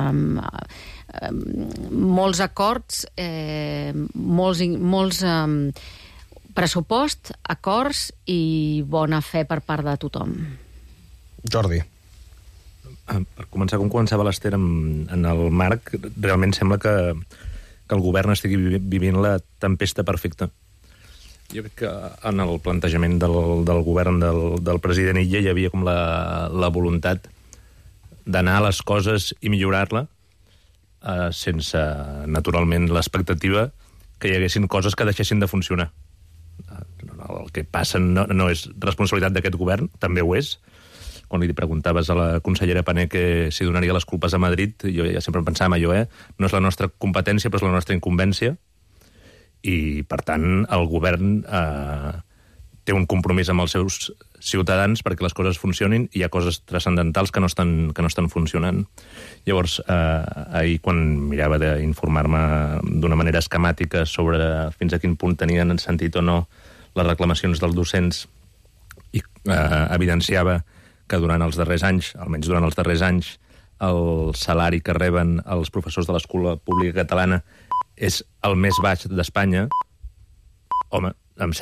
molts acords, molts pressupost, acords i bona fe per part de tothom. Jordi. Per començar, com començava l'Ester en el Marc, realment sembla que el govern estigui vivint la tempesta perfecta. Jo crec que en el plantejament del govern del president Illa hi havia com la voluntat d'anar a les coses i millorar-la sense, naturalment, l'expectativa que hi haguessin coses que deixessin de funcionar. El que passa no és responsabilitat d'aquest govern, també ho és. Quan li preguntaves a la consellera Pané que si donaria les culpes a Madrid, jo ja sempre pensava en allò, no és la nostra competència, però és la nostra incumbència, i, per tant, el govern té un compromís amb els seus ciutadans perquè les coses funcionin, i hi ha coses transcendentals que no estan funcionant. Llavors, ahir, quan mirava d'informar-me d'una manera esquemàtica sobre fins a quin punt tenien sentit o no les reclamacions dels docents, i evidenciava que durant els darrers anys, almenys durant els darrers anys, el salari que reben els professors de l'escola pública catalana és el més baix d'Espanya, home,